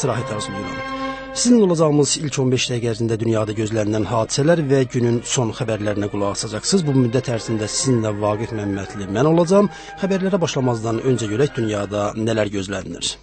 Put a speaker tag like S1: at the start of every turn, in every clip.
S1: istirahət arzulayıram. Sizin olacağımız ilk 15 dəqiqə ərzində dünyada gözlənilən hadisələr və günün son xəbərlərinə qulaq asacaqsınız. Bu müddət ərzində sizinlə Vaqif Məmmədli mən olacağım. Xəbərlərə başlamazdan öncə görək dünyada nələr gözlənilir.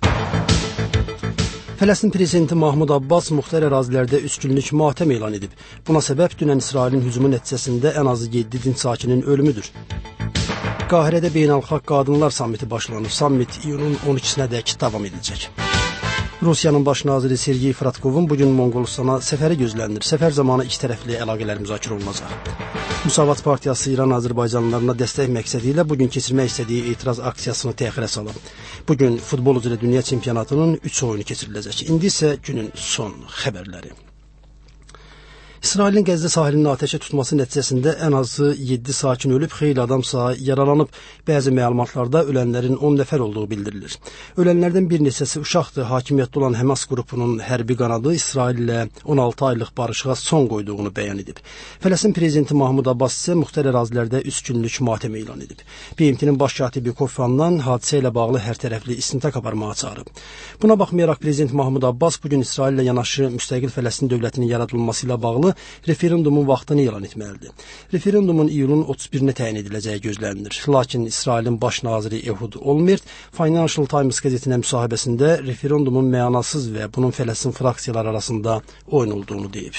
S1: Fələstin prezidenti Mahmud Abbas muxtar ərazilərdə 3 günlük matəm elan edib. Buna səbəb dünən İsrailin hücumu nəticəsində ən azı 7 dinc sakinin ölümüdür. Qahirədə Beynəlxalq Qadınlar Sammiti başlanır. Sammit iyunun 12-sədək davam edəcək. Rusiyanın baş naziri Sergey Fratkovun bugün Monqolistana səfəri gözlənilir. Səfər zamanı iki tərəfli əlaqələr müzakirə olunacaq. Müsavat Partiyası İran azərbaycanlılarına dəstək məqsədi ilə bugün keçirmək istədiyi etiraz aksiyasını təxirə salıb. Bugün futbol üzrə dünya çempionatının 3 oyunu keçiriləcək. İndi isə günün son xəbərləri. İsrailin Qəzza sahilinin atəşə tutması nəticəsində ən azı 7 sakin ölüb, xeyli adamsa yaralanıb. Bəzi məlumatlarda ölənlərin 10 nəfər olduğu bildirilir. Ölənlərdən bir neçəsi uşaqdır. Hakimiyyətdə olan Həmas qrupunun hərbi qanadı İsrail ilə 16 aylıq barışığa son qoyduğunu bəyan edib. Fələstin prezidenti Mahmud Abbas isə muxtar ərazilərdə 3 günlük matəm elan edib. BMT-nin baş katibi Kofi Annan hadisə ilə bağlı hərtərəfli istintaq aparmağa çağırıb. Buna baxmayaraq prezident Mahmud Abbas bugün İsrail ilə yanaşı müstəqil Fələstin dövlətinin yaradılması ilə bağlı referendumun vaxtını elan etməlidir. Referendumun iyulun 31-nə təyin ediləcəyi gözlənilir. Lakin İsrailin baş naziri Ehud Olmert Financial Times qəzetinə müsahibəsində referendumun mənasız və bunun Fələstin fraksiyaları arasında oyun olduğunu deyib.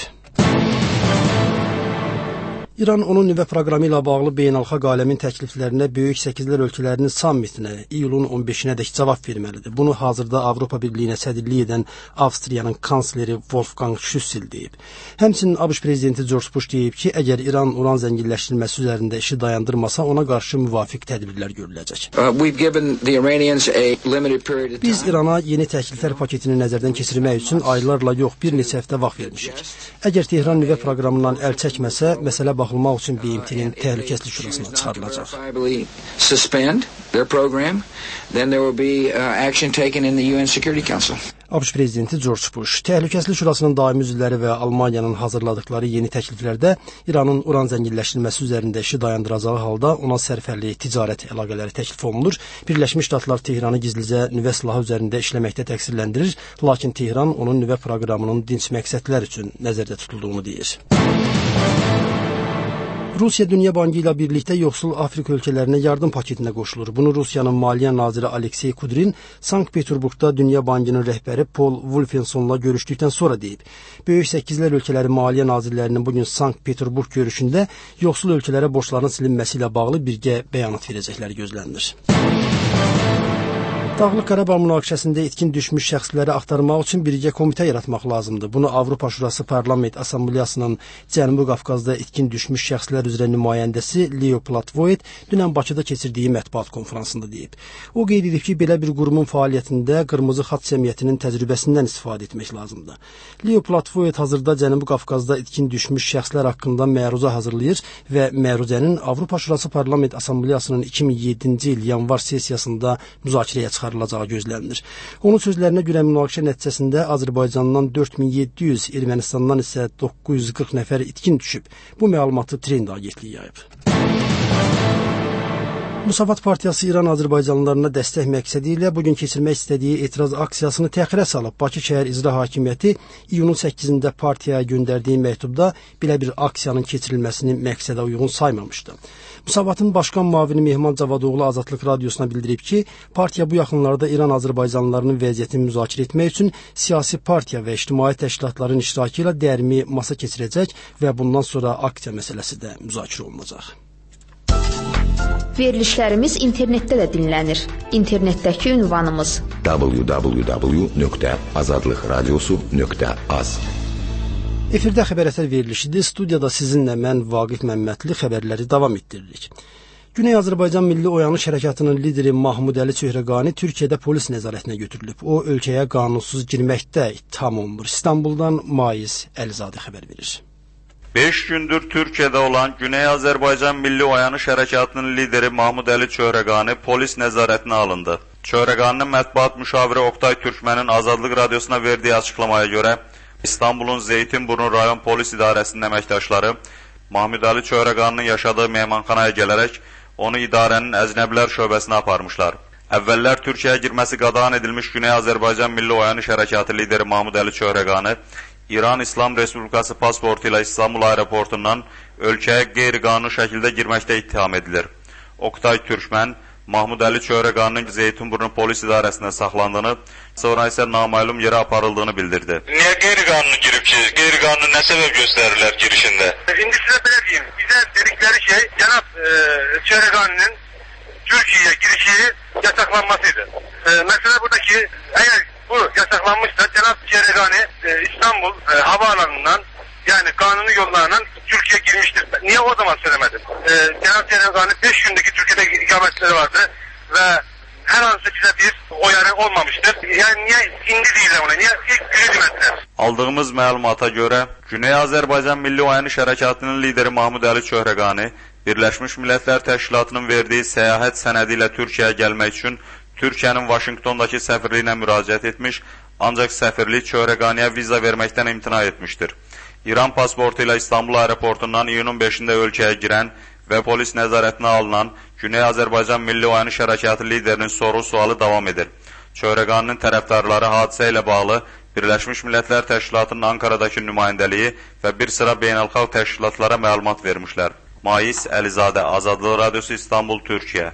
S1: İran onun nüvə proqramı ilə bağlı beynəlxalq aləmin təkliflərinə Böyük Səkizlər ölkələrinin sammitinə iyulun 15-nədək cavab verməlidir. Bunu hazırda Avropa Birliyinə sədrlik edən Avstriyanın kansleri Wolfgang Schüssel deyib. Həmçinin ABŞ prezidenti George Bush deyib ki, əgər İran uran zənginləşdirilməsi üzərində işi dayandırmasa, ona qarşı müvafiq tədbirlər görüləcək. Biz İrana yeni təkliflər paketini nəzərdən keçirmək üçün aylarla yox, bir neçə həftə vaxt vermişik. Əgər Tehran nüvə proqramından əl çəkməsə, məsələ baxılmaq üçün BMT-nin təhlükəsizlik şurasına çıxarılacaq. ABŞ prezidenti George Bush, Təhlükəsizlik Şurasının daimi üzvləri və Almaniyanın hazırladıkları yeni təkliflərdə İranın uran zənginləşdirilməsi üzərində işi dayandıracağı halda ona sərfəli ticarət əlaqələri təklif olunur. Birləşmiş Ştatlar Tehranı gizlicə nüvə silahı üzərində işləməkdə təqsirləndirir, lakin Tehran onun nüvə proqramının dinc məqsədlər üçün nəzərdə tutulduğunu deyir. Rusiya Dünya Bankı ilə birlikdə yoxsul Afrika ölkələrinə yardım paketinə qoşulur. Bunu Rusiyanın Maliyyə naziri Aleksey Kudrin Sankt-Peterburqda Dünya Bankının rəhbəri Paul Wolfensonla görüşdükdən sonra deyib. Böyük Səkizlər ölkələri Maliyyə nazirlərinin bugün Sankt-Peterburq görüşündə yoxsul ölkələrə borcların silinməsi ilə bağlı birgə bəyanat verəcəkləri gözlənilir. Dağlıq Qarabağ münaqişəsində itkin düşmüş şəxsləri axtarmaq üçün birgə komitə yaratmaq lazımdır. Bunu Avropa Şurası Parlament Assambleyasının Cənubi Qafqazda itkin düşmüş şəxslər üzrə nümayəndəsi Leo Platvoyet dünən Bakıda keçirdiyi mətbuat konfransında deyib. O qeyd edib ki, belə bir qurumun fəaliyyətində Qırmızı Xaç Cəmiyyətinin təcrübəsindən istifadə etmək lazımdır. Leo Platvoyet hazırda Cənubi Qafqazda itkin düşmüş şəxslər haqqında məruzə hazırlayır və məruzənin Avropa Şurası Parlament Assambleyasının 2007-ci il yanvar sessiyasında müzakirəyə çıxarılacağı gözlənilir. Onun sözlərinə görə münaqişə nəticəsində Azərbaycandan 4700, Ermənistandan isə 940 nəfər itkin düşüb. Bu məlumatı Trend agentliyi yayıb. Müsavat Partiyası İran azərbaycanlılarına dəstək məqsədi ilə bugün keçirmək istədiyi etiraz aksiyasını təxirə salıb. Bakı şəhər İcra Hakimiyyəti iyunun 8-də partiyaya göndərdiyi məktubda belə bir aksiyanın keçirilməsini məqsədə uyğun saymamışdı. Müsavatın başqan müavini Mehman Cavadoğlu Azadlıq Radiosuna bildirib ki, partiya bu yaxınlarda İran azərbaycanlılarının vəziyyətini müzakirə etmək üçün siyasi partiya və ictimai təşkilatların iştirakı ilə dərmi masa keçirəcək və bundan sonra aksiya məsələsi də müzakirə olunacaq.
S2: Verilişlərimiz internetdə də dinlənir. İnternetdəki ünvanımız www.azadlıqradiosu.az.
S1: Efirdə xəbər əsər verilişidir. Studiyada sizinlə mən Vaqif Məmmədli xəbərləri davam etdiririk. Güney Azərbaycan Milli Oyanış Hərəkatının lideri Mahmud Əli Çöhrəqani Türkiyədə polis nəzarətinə götürülüb. O, ölkəyə qanunsuz girməkdə ittiham olunur. İstanbuldan Maiz Əlizadə xəbər verir.
S3: 5 gündür Türkiyədə olan Güney Azərbaycan Milli Oyanış Hərəkatının lideri Mahmud Əli Çöhrəqani polis nəzarətinə alındı. Çöhrəqaninin mətbuat müşaviri Oqtay Türkmənin Azadlıq Radiosuna verdiyi açıqlamaya görə İstanbulun Zeytinburnu rayon polis idarəsinin əməkdaşları Mahmud Əli Çöhrəqaninin yaşadığı mehmanxanaya gələrək onu idarənin əznəbilər şöbəsinə aparmışlar. Əvvəllər Türkiyəyə girməsi qadağan edilmiş Güney Azərbaycan Milli Oyanış Hərəkatı lideri Mahmud Əli Çöhrəqani İran İslam Respublikası pasportu ilə İstanbul aeroportundan ölkəyə qeyri-qanuni şəkildə girməkdə ittiham edilir. Oktay Türkmən Mahmud Əli Çöhrəqaninin Zeytinburnu polis idarəsində saxlandığını, sonra isə naməlum yerə aparıldığını bildirdi.
S4: Niyə qeyri-qanuni girib ki? Qeyri-qanuni nə səbəb göstərirlər girişində?
S5: İndi sizə belə deyim, bizə dedikləri şey cənab Çöhrəqaninin Türkiyəyə girişi yasaklanmasıydı. Məsələ burada ki, əgər bu yasaklanmışsa cənab Çöhrəqani İstanbul havaalanından, yəni qanuni yollarla Türkiye'ye girmiştir. Niye o zaman söylemedim? Cənab Çöhrəqani 5 gündeki Türkiye'de ikametleri vardı ve her an 8'e bir oyarı olmamıştır. Yani niye indi deyirlər ona, niye ilk günü demədilər?
S3: Aldığımız məlumata görə, Güney Azərbaycan Milli Oyanış Hərəkatının lideri Mahmud Əli Çöhrəqani Birləşmiş Millətlər Təşkilatının verdiyi səyahət sənədi ilə Türkiyəyə gəlmək üçün Türkiyənin Vaşinqtondakı səfirliyinə müraciət etmiş, ancaq səfirlik Çöhrəqaniyə viza verməkdən imtina etmişdir. İran pasportu ilə İstanbul aeroportundan iyunun 5-də ölkəyə girən və polis nəzarətinə alınan Güney Azərbaycan Milli Oyanış Hərəkatı liderinin soru-sualı davam edir. Çöhrəqaninin tərəfdarları hadisə ilə bağlı Birləşmiş Millətlər Təşkilatının Ankaradakı nümayəndəliyi və bir sıra beynəlxalq təşkilatlara məlumat vermişlər. Mais Əlizadə, Azadlıq Radiosu, İstanbul, Türkiyə.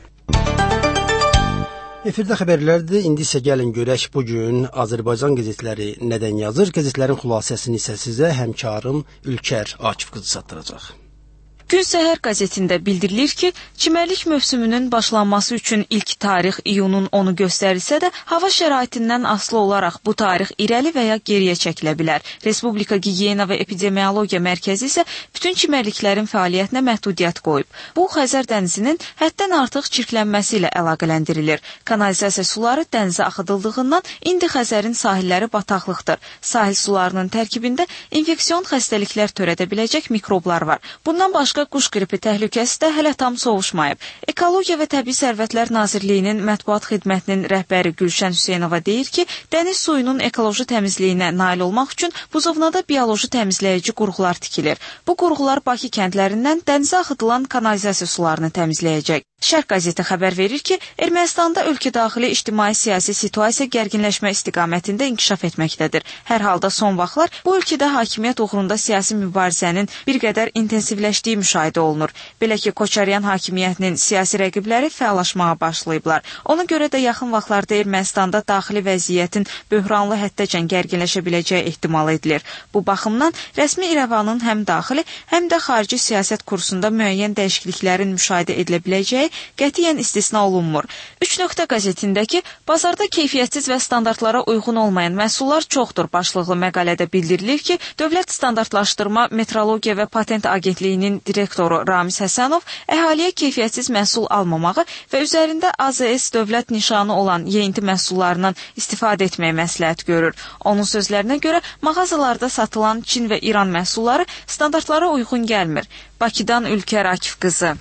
S1: Efirdə xəbərlərdir. İndi isə gəlin görək bugün Azərbaycan qəzetləri nədən yazır. Qəzetlərin xülasəsini isə sizə həmkarım Ülkər Akif qızı çatdıracaq.
S6: Gün Səhər qəzetində bildirilir ki, çimərlik mövsümünün başlanması üçün ilk tarix iyunun 10-u göstərilsə də, hava şəraitindən asılı olaraq bu tarix irəli və ya geriyə çəkilə bilər. Respublika Gigiyena və Epidemiologiya Mərkəzi isə bütün çimərliklərin fəaliyyətinə məhdudiyyət qoyub. Bu, Xəzər dənizinin həddən artıq çirklənməsi ilə əlaqələndirilir. Kanalizasiya suları dənizə axıdıldığından indi Xəzərin sahilləri bataqlıqdır. Sahil sularının tərkibində infeksion xəstəliklər törədə biləcək mikroblar var. Bundan başqa quş qripi təhlükəsi də hələ tam sovuşmayıb. Ekologiya və Təbii Sərvətlər Nazirliyinin mətbuat xidmətinin rəhbəri Gülşən Hüseynova deyir ki, dəniz suyunun ekoloji təmizliyinə nail olmaq üçün buzovnada bioloji təmizləyici qurğular tikilir. Bu qurğular Bakı kəndlərindən dənizə axıdılan kanalizasiya sularını təmizləyəcək. Şərq qəzeti xəbər verir ki, Ermənistanda ölkədaxili ictimai-siyasi situasiya gərginləşmə istiqamətində inkişaf etməkdədir. Hər halda son vaxtlar bu ölkədə hakimiyyət uğrunda siyasi mübarizənin bir qədər intensivləşdiyi müşahidə olunur. Belə ki, Koçaryan hakimiyyətinin siyasi rəqibləri fəallaşmağa başlayıblar. Ona görə də yaxın vaxtlarda Ermənistanda daxili vəziyyətin böhranlı həddəcən gərginləşə biləcəyi ehtimal edilir. Bu baxımdan rəsmi İrəvanın həm daxili, həm də xarici siyasət kursunda müəyyən dəyişikliklərin müşahidə edilə biləcəyi qətiyyən istisna olunmur. 3 nöqtə qəzetindəki bazarda keyfiyyətsiz və standartlara uyğun olmayan məhsullar çoxdur başlıqlı məqalədə bildirilir ki, Dövlət Standartlaşdırma, Metrologiya və Patent Agentliyinin direktoru Ramiz Həsənov əhaliyə keyfiyyətsiz məhsul almamağı və üzərində AZS dövlət nişanı olan yeyinti məhsullarından istifadə etməyə məsləhət görür. Onun sözlərinə görə mağazalarda satılan Çin və İran məhsulları standartlara uyğun gəlmir. Bakıdan Ülkər Akif qızı.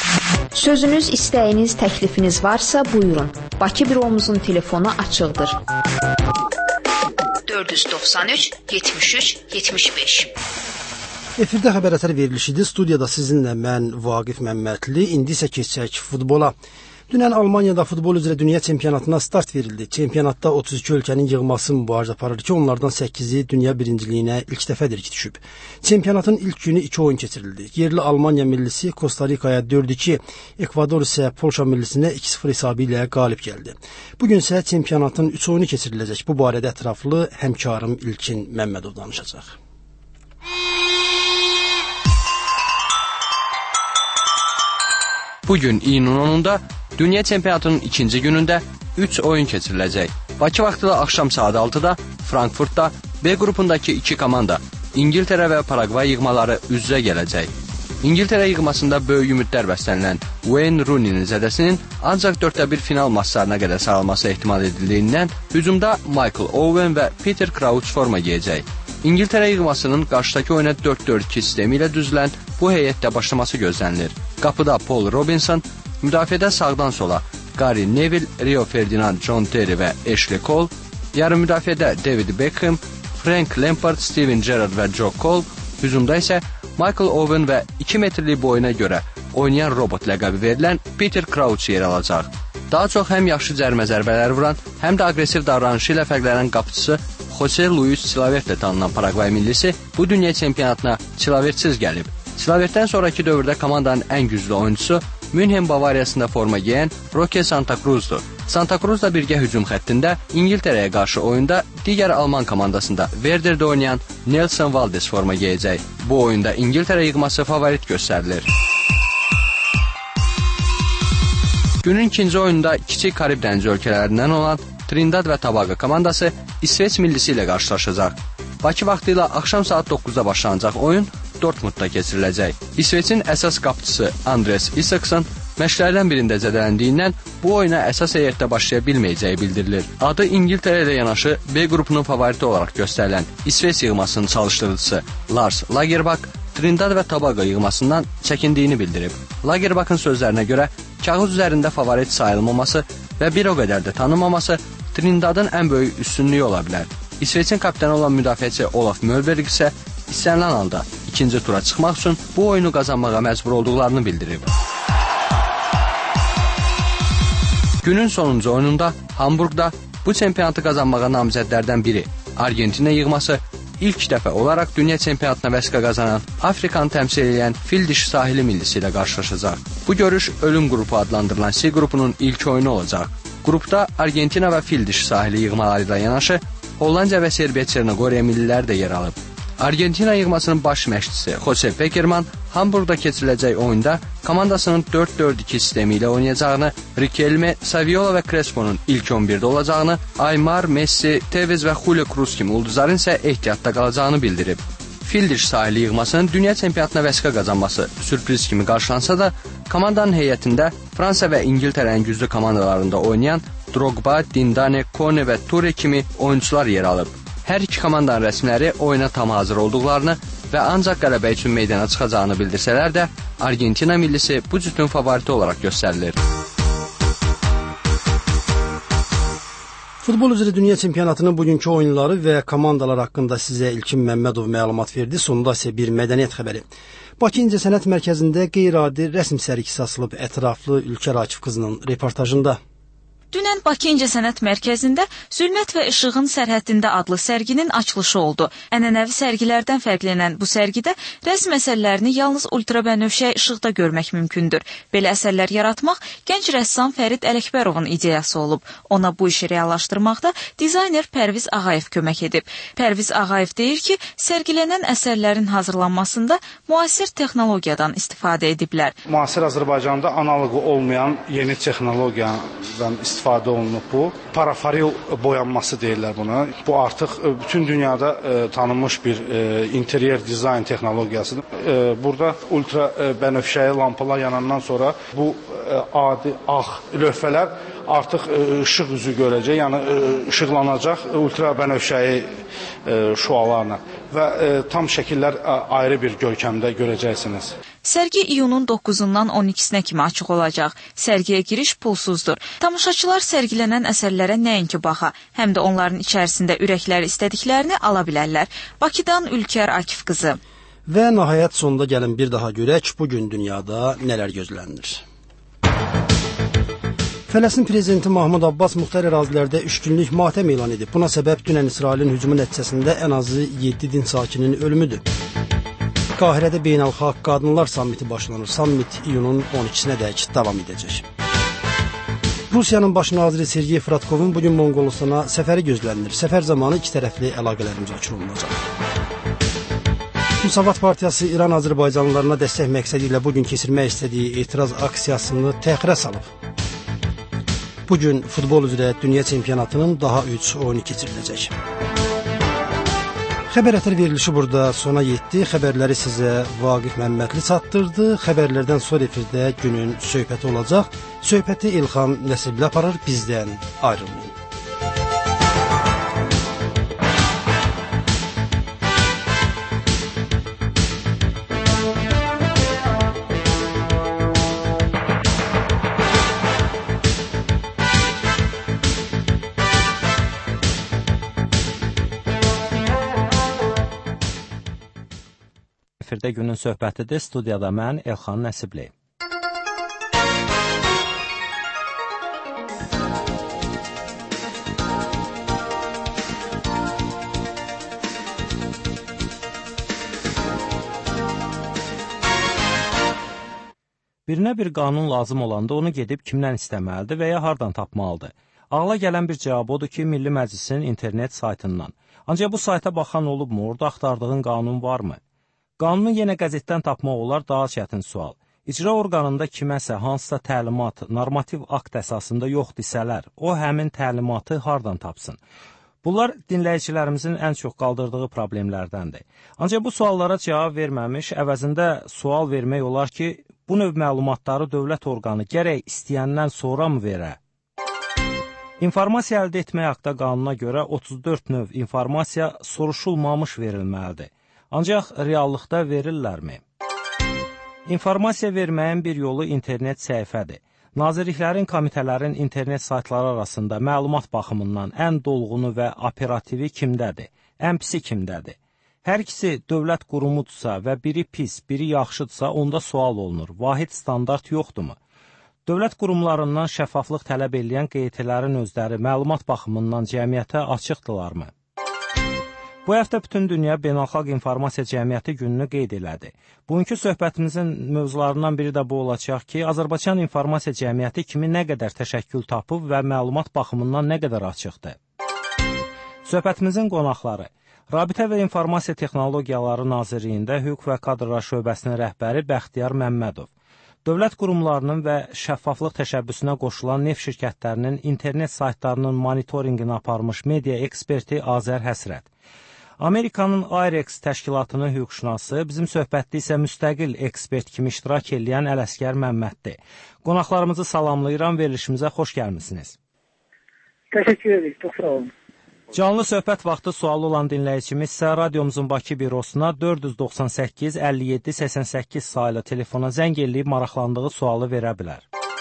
S2: Sözünüz, istəyiniz, təklifiniz varsa buyurun. Bakı büromuzun telefonu açıqdır. 493 73 75.
S1: Efirdə xəbər əsəri verilişidir. Studiyada sizinlə mən Vaqif Məmmədli. İndi isə keçək futbola. Dünən Almaniyada futbol üzrə dünya çempionatına start verildi. Çempionatda 32 ölkənin yığması mübarizə aparır ki, onlardan 8-i dünya birinciliyinə ilk dəfədir ki, düşüb. Çempionatın ilk günü 2 oyun keçirildi. Yerli Almaniya millisi Kosta Rikaya 4-2, Ekvador isə Polşa millisinə 2-0 hesabı ilə qalib gəldi. Bugün isə çempionatın 3 oyunu keçiriləcək. Bu barədə ətraflı həmkarım İlkin Məmmədov danışacaq.
S7: Bugün iyunun 10-da Dünya çempionatının ikinci günündə 3 oyun keçiriləcək. Bakı vaxtı da axşam saat 6-da Frankfurtda B qrupundakı 2 komanda İngiltərə və Paragvay yığmaları üz-üzə gələcək. İngiltərə yığmasında böyük ümidlər bəslənilən Wayne Rooney'nin zədəsinin ancaq 4-1 final maçlarına qədər sarılması ehtimal edildiyindən hücumda Michael Owen və Peter Crouch forma geyəcək. İngiltərə yığmasının qarşıdakı oyuna 4-4-2 sistemi ilə düzülən bu heyətdə başlaması gözlənilir. Qapıda Paul Robinson, müdafiədə sağdan sola Gary Neville, Rio Ferdinand, John Terry və Ashley Cole, yarım müdafiədə David Beckham, Frank Lampard, Steven Gerrard və Joe Cole, hücumda isə Michael Owen və 2 metrlik boyuna görə oynayan robot ləqəbi verilən Peter Crouch yer alacaq. Daha çox həm yaxşı cərimə zərbələri vuran, həm də aqressiv davranışı ilə fərqlənən qapıçısı Jose Luis Chilavertlə tanınan Paragvay millisi bu dünya çempionatına Chilavertsiz gəlib. Chilavertdən sonraki dövrdə komandanın ən güclü oyuncusu Münhen Bavariyasında forma geyən Roque Santa Cruzdur. Santa Cruzla birgə hücum xəttində İngiltərəyə qarşı oyunda digər Alman komandasında Werderdə oynayan Nelson Valdes forma geyəcək. Bu oyunda İngiltərə yığması favorit göstərilir. Günün ikinci oyununda kiçik Karib dənizi ölkələrindən olan Trinidad və Tobago komandası İsveç millisi ilə qarşılaşacaq. Bakı vaxtı ilə axşam saat 9-da başlanacaq oyun Dortmundda keçiriləcək. İsveçin əsas qapıçısı Andres Isaksen məşqlərdən birində zədələndiyindən bu oyuna əsas heyətdə başlaya bilməyəcəyi bildirilir. Adı İngiltərə ilə yanaşı B qrupunun favoriti olaraq göstərilən İsveç yığmasının çalışdırıcısı Lars Lagerbäck Trinidad və Tobago yığmasından çəkindiyini bildirib. Lagerbäck'ın sözlərinə görə kağız üzərində favorit sayılmaması və bir o qədər də tanınmaması Trinidadın ən böyük üstünlüyü ola bilər. İsveçin kapitanı olan müdafiəçi Olaf Mölberg isə istənilən halda ikinci tura çıxmaq üçün bu oyunu qazanmağa məcbur olduqlarını bildirib. Günün sonuncu oyununda Hamburqda bu çempionatı qazanmağa namizədlərdən biri Argentina yığması ilk dəfə olaraq dünya çempionatına vəsqə qazanan Afrikanı təmsil edən fil dişi sahili millisi ilə qarşılaşacaq. Bu görüş ölüm qrupu adlandırılan C qrupunun ilk oyunu olacaq. Qrupda Argentina və fil dişi sahili yığmaları ilə yanaşı Hollandiya və Serbiya Çernogoriya milliləri də yer alıb. Argentina yığmasının baş məşqçisi Jose Pekerman Hamburqda keçiriləcək oyunda komandasının 4-4-2 sistemi ilə oynayacağını, Riquelme, Saviola və Crespo'nun ilk 11-də olacağını, Aymar, Messi, Tevez və Julio Cruz kimi ulduzların isə ehtiyatda qalacağını bildirib. Fildiş sahili yığmasının dünya çempionatına vəsqə qazanması sürpriz kimi qarşılansa da, komandanın heyətində Fransa və İngiltərənin güclü komandalarında oynayan Drogba, Dindane, Kone və Ture kimi oyuncular yer alıb. Hər iki komandanın rəsmiləri oyuna tam hazır olduqlarını və ancaq qələbə üçün meydana çıxacağını bildirsələr də, Argentina millisi bu cütün favoriti olaraq göstərilir.
S1: Futbol üzrə dünya çempionatının bugünkü oyunları və komandalar haqqında sizə İlkin Məmmədov məlumat verdi. Sonunda isə bir mədəniyyət xəbəri. Bakı İncəsənət Mərkəzində qeyri-adi rəsm sərgisi açılıb. Ətraflı Ülkər Akif qızının reportajında.
S6: Dünən Bakı İncəsənət Mərkəzində Zülmət və İşığın sərhəddində adlı sərginin açılışı oldu. Ənənəvi sərgilərdən fərqlənən bu sərgidə rəsm əsərlərini yalnız ultrabənövşəy işıqda görmək mümkündür. Belə əsərlər yaratmaq gənc rəssam Fərid Ələkbərovun ideyası olub. Ona bu işi reallaşdırmaqda dizayner Pərviz Ağayev kömək edib. Pərviz Ağayev deyir ki, sərgilənən əsərlərin hazırlanmasında müasir texnologiyadan istifadə ediblər.
S8: Müasir Azərbaycanda analogu olmayan yeni texnologiyadan istifadə olunub bu. Paraforil boyanması deyirlər buna. Bu artıq bütün dünyada tanınmış bir interyer dizayn texnologiyasıdır. Burada ultra bənövşəyi lampalar yanandan sonra bu adi ağ lövhələr artıq işıq üzü görəcək, yəni işıqlanacaq ultra bənövşəyi şüalarla və tam şəkillər ayrı bir görkəmdə görəcəksiniz.
S6: Sərgi iyunun 9-dan 12-sinə kimi açıq olacaq. Sərgiyə giriş pulsuzdur. Tamaşaçılar sərgilənən əsərlərə nəinki baxa, həm də onların içərisində ürəkləri istədiklərini ala bilərlər. Bakıdan Ülkər Akif qızı.
S1: Və nəhayət sonunda gəlin bir daha görək bugün dünyada nələr gözlənilir. Fələstin prezidenti Mahmud Abbas müxtəlif ərazilərdə 3 günlük matəm elan edib. Buna səbəb dünən İsrailin hücumu nəticəsində ən azı 7 din sakinin ölümüdür. Qahirədə beynəlxalq qadınlar sammiti başlanır. Sammit iyunun 12-sinə dək davam edəcək. Rusiyanın baş naziri Sergey Fratkovun bugün Monqolistana səfəri gözlənilir. Səfər zamanı iki tərəfli əlaqələr müzakirə olunacaq. Müsavat Partiyası İran Azərbaycanlılarına dəstək məqsədi ilə bugün keçirmək istədiyi etiraz aksiyasını təxirə salıb. Bugün futbol üzrə dünya çempionatının daha 3 oyunu keçiriləcək. Xəbər ətər verilişi burada sona yetdi. Xəbərləri sizə Vaqif Məmmədli çatdırdı. Xəbərlərdən sonra efirdə günün söhbəti olacaq. Söhbəti İlham Nəsibli aparır, bizdən ayrılmayın.
S9: Efirdə günün söhbətidir. Studiyada mən Elxan Nəsibli. Birinə bir qanun lazım olanda onu gedib kimdən istəməlidir və ya hardan tapmalıdır? Ağla gələn bir cavab odur ki, Milli Məclisin internet saytından. Ancaq bu sayta baxan olubmu, orada axtardığın qanun varmı? Qanunu yenə qəzetdən tapmaq olar, daha çətin sual. İcra orqanında kiməsə hansısa təlimat, normativ akt əsasında yox desələr, o həmin təlimatı hardan tapsın? Bunlar dinləyicilərimizin ən çox qaldırdığı problemlərdəndir. Ancaq bu suallara cavab verməmiş, əvəzində sual vermək olar ki, bu növ məlumatları dövlət orqanı gərək istəyəndən sonra mı verə? İnformasiya əldə etmək haqda qanuna görə 34 növ informasiya soruşulmamış verilməlidir. Ancaq reallıqda verirlərmi? İnformasiya verməyin bir yolu internet səhifədir. Nazirliklərin, komitələrin internet saytları arasında məlumat baxımından ən dolğunu və operativi kimdədir? Ən pisi kimdədir? Hər ikisi dövlət qurumudursa və biri pis, biri yaxşıdırsa, onda sual olunur. Vahid standart yoxdurmu? Dövlət qurumlarından şəffaflıq tələb edən QT-lərin özləri məlumat baxımından cəmiyyətə açıqdırlarmı? Bu həftə bütün dünya Beynəlxalq İnformasiya Cəmiyyəti gününü qeyd elədi. Bugünkü söhbətimizin mövzularından biri də bu olacaq ki, Azərbaycan İnformasiya Cəmiyyəti kimi nə qədər təşəkkül tapıb və məlumat baxımından nə qədər açıqdır? Söhbətimizin qonaqları Rabitə və İnformasiya Texnologiyaları Nazirliyində Hüquq və Kadrlar Şöbəsinin rəhbəri Bəxtiyar Məmmədov, dövlət qurumlarının və şəffaflıq təşəbbüsünə qoşulan neft şirkətlərinin internet saytlarının monitorinqini aparmış media eksperti Azər Həsrət, Amerikanın IREX təşkilatının hüquqşünası, bizim söhbətdə isə müstəqil ekspert kimi iştirak edən Ələsgər Məmməddir. Qonaqlarımızı salamlayıram, verilişimizə xoş gəlmisiniz.
S10: Təşəkkür edirik, çox sağ olun.
S9: Canlı söhbət vaxtı sualı olan dinləyicimiz isə radiomuzun Bakı bürosuna 498 57 88 sayılı telefona zəng eləyib maraqlandığı sualı verə bilər.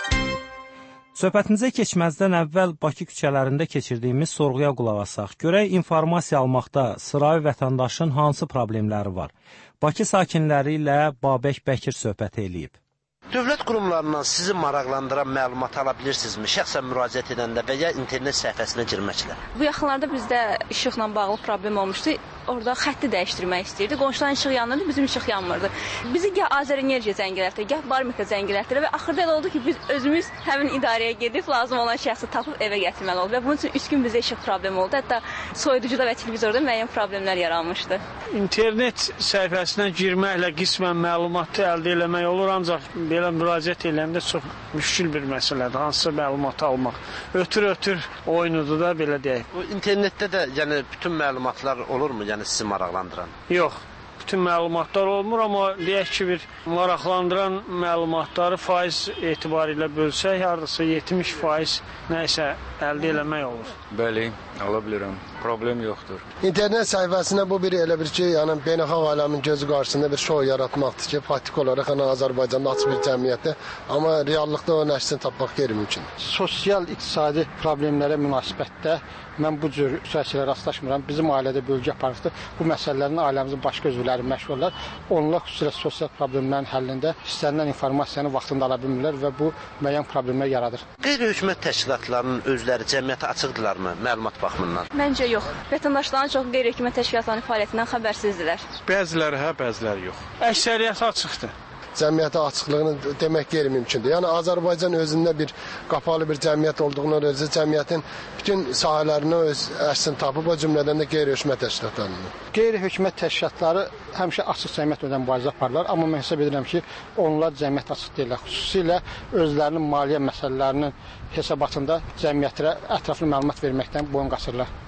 S9: Söhbətinizə keçməzdən əvvəl Bakı küçələrində keçirdiyimiz sorğuya qulaq asaq. Görək informasiya almaqda sıravi vətəndaşın hansı problemləri var? Bakı sakinləri ilə Babək Bəkir söhbət eləyib.
S11: Dövlət qurumlarından sizi maraqlandıran məlumat ala bilirsinizmi? Şəxsən müraciət edəndə və ya internet səhifəsinə girməklə.
S12: Bu yaxınlarda bizdə işıqla bağlı problem olmuşdu. Orada xətti dəyişdirmək istəyirdi. Qonşuların işıq yanırdı, bizim işıq yanmırdı. Bizi gəh Azərenergiya zəng elətdirdi, gəh Barmika zəng elətdirdi və axırda elə oldu ki, biz özümüz həmin idarəyə gedib lazım olan şəxsi tapıb evə gətirməli oldu və bunun üçün 3 gün bizdə işıq problemi oldu. Hətta soyuducuda və televizorda müəyyən problemlər yaranmışdı.
S13: İnternet səhifəsinə girməklə qismən məlumatı əldə etmək olur, ancaq belə müraciət edəndə çox müşkül bir məsələdir, hansısa məlumatı almaq. Ötür oyunudur da, belə deyək.
S11: Bu internetdə də yəni bütün məlumatlar olurmu, yəni sizi maraqlandıran?
S13: Yox, bütün məlumatlar olmur, amma deyək ki, bir maraqlandıran məlumatları faiz etibarilə bölsək, hardasa 70% nəysə əldə eləmək olur.
S14: Bəli, ala bilirəm. Problem yoxdur.
S15: İnternet səhifəsinə bu bir elə bir ki, yəni beynəlxalq aləmin gözü qarşısında bir şou yaratmaqdır ki, faktik olaraq Azərbaycanda açıq bir cəmiyyətdə, amma reallıqda o nəşrini tapmaq qeyri-mümkündür.
S16: Sosial-iqtisadi problemlərə münasibətdə mən bu cür səhifələrə rastlaşmıram. Bizim ailədə bölgə aparıqdır. Bu məsələlərin ailəmizin başqa üzvləri məşğullar. Onlar xüsusilə sosial problemlərin həllində istənilən informasiyanı vaxtında ala bilmirlər və bu müəyyən problemlər yaradır.
S11: Qeyri-hökumət təşkilatlarının özləri cəmiyyətə açıqdırlarmı məlumat baxımından?
S12: Məncə yox. Vətəndaşların çox qeyri-hökumət təşkilatlarının fəaliyyətindən xəbərsizdilər.
S13: Bəziləri hə, bəziləri yox. Əksəriyyəti açıqdır.
S15: Cəmiyyətə açıqlığını demək qeyri-mümkündür. Yəni Azərbaycan özündə bir qapalı bir cəmiyyət olduğuna görə cəmiyyətin bütün sahələrinə öz əksini tapıb, o cümlədən də qeyri-hökumət təşkilatlarının.
S16: Qeyri-hökumət təşkilatları həmişə açıq cəmiyyət ödən mübarizə aparırlar, amma mən hesab edirəm ki, onlar cəmiyyət açıq deyirlər. Xüsusilə özlərinin maliyyə məsələlərinin hesabatında cəmiyyətə ətraflı məlumat verməkdən boyun qaçırlar.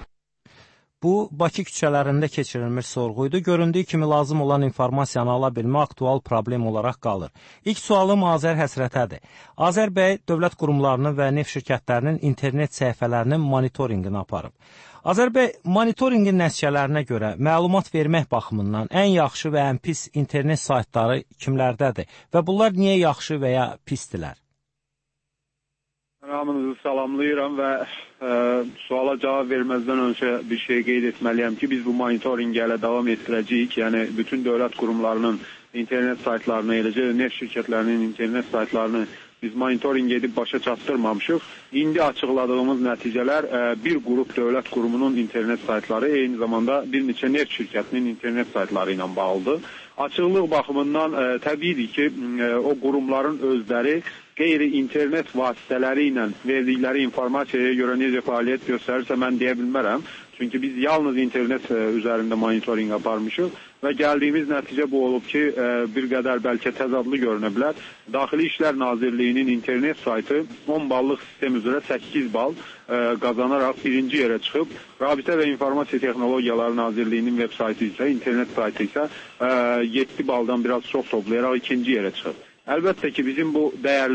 S9: Bu, Bakı küçələrində keçirilmiş sorğuydu. Göründüyü kimi lazım olan informasiyanı ala bilmə aktual problem olaraq qalır. İlk sualım Azər Həsrətədir. Azər bəy dövlət qurumlarının və neft şirkətlərinin internet səhifələrinin monitorinqini aparıb. Azər bəy, monitorinqin nəticələrinə görə məlumat vermək baxımından ən yaxşı və ən pis internet saytları kimlərdədir və bunlar niyə yaxşı və ya pisdirlər?
S17: Hamınızı salamlayıram və suala cavab verməzdən öncə bir şey qeyd etməliyəm ki, biz bu monitorinqə ilə davam etdirəcəyik. Yəni, bütün dövlət qurumlarının internet saytlarını, eləcə neft şirkətlərinin internet saytlarını biz monitorinq edib başa çatdırmamışıq. İndi açıqladığımız nəticələr bir qrup dövlət qurumunun internet saytları, eyni zamanda bir neçə neft şirkətinin internet saytları ilə bağlıdır. açıqlıq baxımından təbiidir ki, o qurumların özləri qeyri-internet vasitələri ilə verdikləri informasiyaya görə necə fəaliyyət göstərirsə mən deyə bilmərəm. Çünki biz yalnız internet üzərində monitoring aparmışıq və gəldiyimiz nəticə bu olub ki, bir qədər bəlkə təzadlı görünə bilər. Daxili İşlər Nazirliyinin internet saytı 10 ballıq sistem üzrə 8 bal qazanaraq birinci yerə çıxıb. Rabitə və İnformasiya Texnologiyaları Nazirliyinin veb saytı isə, internet saytı isə 7 baldan biraz çox toplayaraq ikinci yerə çıxıb. Əlbəttə ki, bizim bu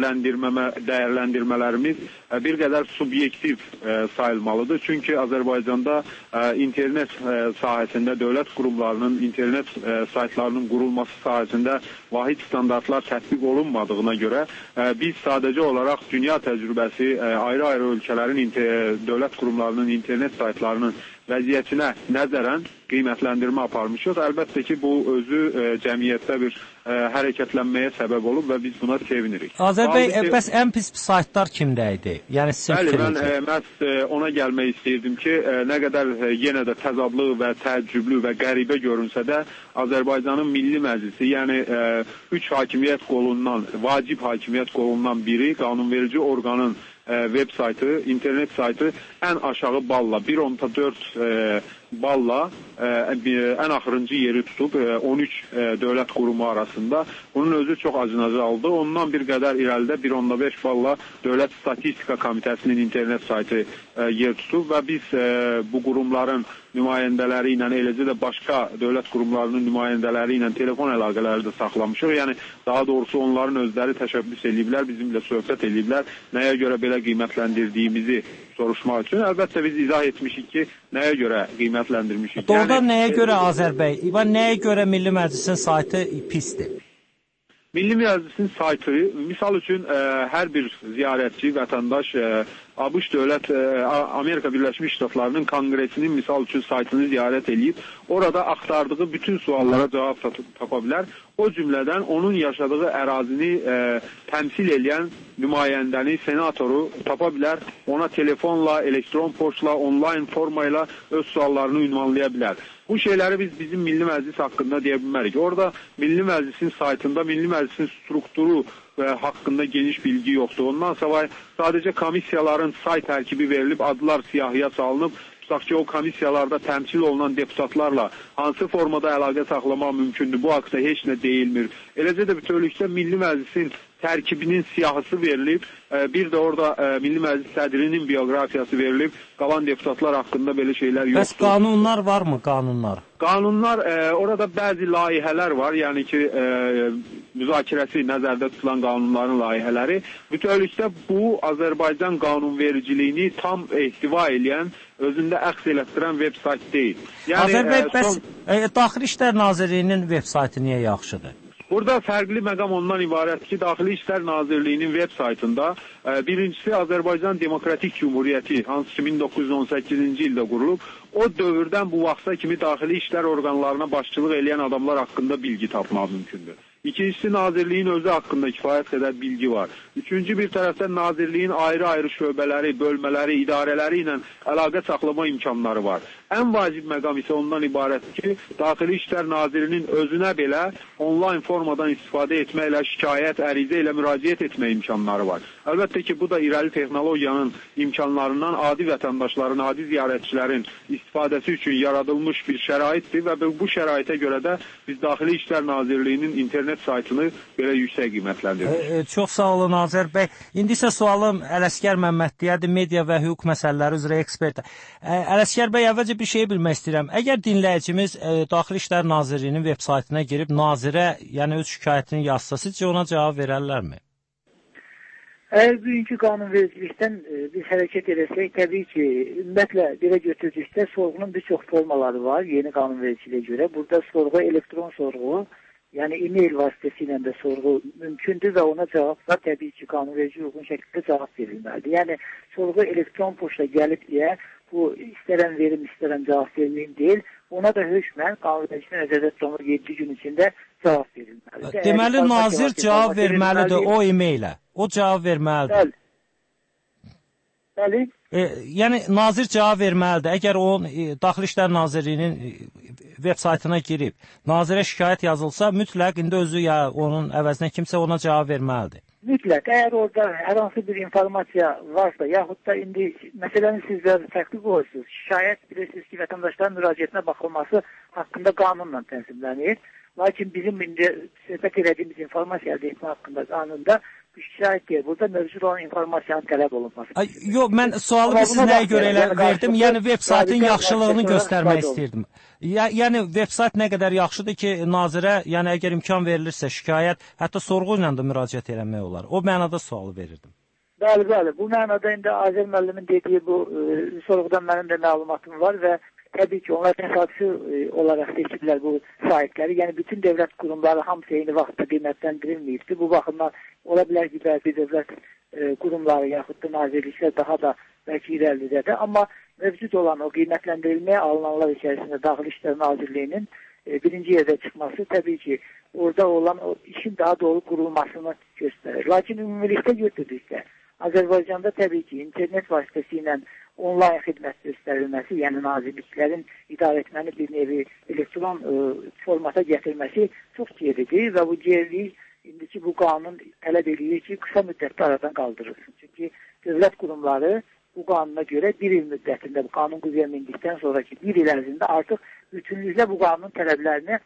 S17: dəyərləndirmələrimiz bir qədər subyektiv sayılmalıdır. Çünki Azərbaycanda internet sahəsində dövlət qurumlarının internet saytlarının qurulması sahəsində vahid standartlar tətbiq olunmadığına görə biz sadəcə olaraq dünya təcrübəsi, ayrı-ayrı ölkələrin dövlət qurumlarının internet saytlarının vəziyyətinə nəzərən qiymətləndirmə aparmışıq. Əlbəttə ki, bu özü cəmiyyətdə bir hərəkətlənməyə səbəb olub və biz buna sevinirik.
S9: Azər bəy, bəs ən pis saytlar kimdə idi? Yəni sizin
S17: fikriniz? Bəli, mən məhz ona gəlmək istəyirdim ki, nə qədər yenə də təzadlı və təəccüblü və qəribə görünsə də Azərbaycanın Milli Məclisi, yəni 3 hakimiyyət qolundan, vacib hakimiyyət qolundan biri qanunverici orqanın web saytı, internet saytı ən aşağı balla 1.4 balla ən axırıncı yeri tutub 13 dövlət qurumu arasında. Bunun özü çox acınacı aldı. Ondan bir qədər irəlidə 1.5 balla Dövlət Statistika Komitəsinin internet saytı yer tutub və biz bu qurumların nümayəndələri ilə, eləcə də başqa dövlət qurumlarının nümayəndələri ilə telefon əlaqələri də saxlamışıq. Yəni, daha doğrusu onların özləri təşəbbüs ediblər, bizimlə söhbət ediblər, nəyə görə belə qiymətləndirdiyimizi soruşmaq üçün. Əlbəttə, biz izah etmişik ki, nəyə görə qiymətləndirmişik.
S9: Doğrudan nəyə görə Azər bəy? Nəyə görə Milli Məclisin saytı pisdir?
S17: Milli Məclisin saytı, misal üçün, hər bir ziyarətçi, vətəndaş, ABŞ dövlət, Amerika Birləşmiş Ştatlarının Konqresinin misal üçün saytını ziyarət edib, orada axtardığı bütün suallara cavab tapa bilər. O cümlədən onun yaşadığı ərazini təmsil edən nümayəndəni, senatoru tapa bilər. Ona telefonla, elektron poçtla, onlayn formayla öz suallarını ünvanlaya bilər. Bu şeyləri biz bizim Milli Məclis haqqında deyə bilmərik. Orada Milli Məclisin saytında Milli Məclisin strukturu və haqqında geniş bilgi yoxdur. Ondan sonra sadəcə komissiyaların sayt tərkibi verilib, adlar siyahıya salınıb. Tutaq ki, o komissiyalarda təmsil olunan deputatlarla hansı formada əlaqə saxlamaq mümkündür? Bu haqda heç nə deyilmir. Eləcə də bütövlükdə Milli Məclisin tərkibinin siyahısı verilib, bir də orada Milli Məclis sədrinin bioqrafiyası verilib, qalan deputatlar haqqında belə şeylər yoxdur.
S9: Bəs qanunlar varmı, qanunlar?
S17: Qanunlar, orada bəzi layihələr var, yəni ki, müzakirəsi nəzərdə tutulan qanunların layihələri. Bütövlükdə bu, Azərbaycan qanunvericiliyini tam ehtiva edən, özündə əks elətdirən veb sayt deyil.
S9: Azər bəy, bəs Daxili İşlər Nazirliyinin veb saytı niyə yaxşıdır?
S17: Burada fərqli məqam ondan ibarətdir ki, Daxili İşlər Nazirliyinin web saytında birincisi Azərbaycan Demokratik Cumhuriyyəti, hansı ki 1918-ci ildə qurulub, o dövrdən bu vaxta kimi daxili işlər orqanlarına başçılıq edən adamlar haqqında bilgi tapmaq mümkündür. İkincisi, Nazirliyin özü haqqında kifayət qədər bilgi var. Üçüncü bir tərəfdən Nazirliyin ayrı-ayrı şöbələri, bölmələri, idarələri ilə əlaqə saxlama imkanları var. Ən vacib məqam isə ondan ibarətdir ki, Daxili İşlər Nazirinin özünə belə onlayn formadan istifadə etməklə, şikayət, ərizə ilə müraciət etmə imkanları var. Əlbəttə ki, bu da irəli texnologiyanın imkanlarından adi vətəndaşların, adi ziyarətçilərin istifadəsi üçün yaradılmış bir şəraitdir və bu şəraitə görə də biz Daxili İşlər Nazirliyinin internet saytını belə yüksək qiymətləndiririk.
S9: Çox sağ olun Azər bəy. İndi isə sualım Ələsgər Məmmədliyədir, media və hüquq məsələləri üzrə ekspert. Ələsgər bəy, əvvəlcə bir şey bilmək istəyirəm. Əgər dinləyicimiz Daxili İşlər Nazirliyinin veb saytına girib nazirə, yəni öz şikayətini yazsa, sizcə ona cavab verərlərmi?
S10: Əgər bugünkü qanunvericilikdən biz hərəkət edəsək, təbii ki, ümumiyyətlə belə götürdükdə sorğunun bir çox formaları var yeni qanunvericiliyə görə. Burada sorğu elektron sorğu, yəni e-mail vasitəsilə də sorğu mümkündür və ona cavab da təbii ki, qanunverici uyğun şəkildə cavab verilməlidir. Yəni, sorğu elektron poçta gəlib deyə, bu istərən verim, istərən cavab verməyim deyil, ona da hökmən qanunvericinin nəzərdə tutulur 7 gün içində cavab verilməlidir.
S9: Deməli, nazir cavab verməlidir o e-mailə, o cavab verməlidir.
S10: Bəli.
S9: Yəni, nazir cavab verməlidir. Əgər o Daxili İşlər Nazirliyinin veb saytına girib nazirə şikayət yazılsa, mütləq indi özü ya onun əvəzinə kimsə ona cavab verməlidir.
S10: Mütləq, əgər orada hər hansı bir informasiya varsa, yaxud da indi məsələni sizlər fərqli qoyursunuz. Şikayət bilirsiniz ki, vətəndaşların müraciətinə baxılması haqqında qanunla tənzimlənir. Lakin bizim indi söhbət edədiyimiz informasiya əldə etmə haqqında qanunda şikayət deyil. Burada mövcud olan informasiyanın tələb olunması.
S9: Yox, mən sualı siz nəyə görə elə verdim? Yəni, veb saytın yaxşılığını göstərmək istəyirdim. Yəni, veb sayt nə qədər yaxşıdır ki, nazirə, yəni əgər imkan verilirsə şikayət, hətta sorğu ilə də müraciət eləmək olar. O mənada sualı verirdim.
S10: Bəli, bəli. Bu mənada indi Azər müəllimin dediyi bu sorğudan mənim də məlumatım var və təbii ki, onlar təsadüfi olaraq seçiblər bu saytləri. Yəni, bütün dövlət qurumları hamısı eyni vaxtda qiymətləndirilməyibdir. Bu baxımdan ola bilər ki, bəzi dövlət qurumları yaxud da nazirliklər daha da bəlkə irəlidədir. Amma mövcud olan o qiymətləndirilməyə alınanlar içərisində Daxili İşlər Nazirliyinin birinci yerdə çıxması təbii ki, orada olan o işin daha doğru qurulmasını göstərir. Lakin ümumilikdə götürdükdə Azərbaycanda təbii ki, internet vasitəsilə onlayn xidmət göstərilməsi, yəni nazirliklərin idarə etməni bir nevi elektron formata gətirməsi çox geridir və bu gerilik indiki bu qanun tələb edir ki, qısa müddətdə aradan qaldırılsın. Çünki dövlət qurumları bu qanuna görə bir il müddətində bu qanun qüvvəyə mindikdən sonraki bir il ərzində artıq bütünlüklə bu qanun tələblərini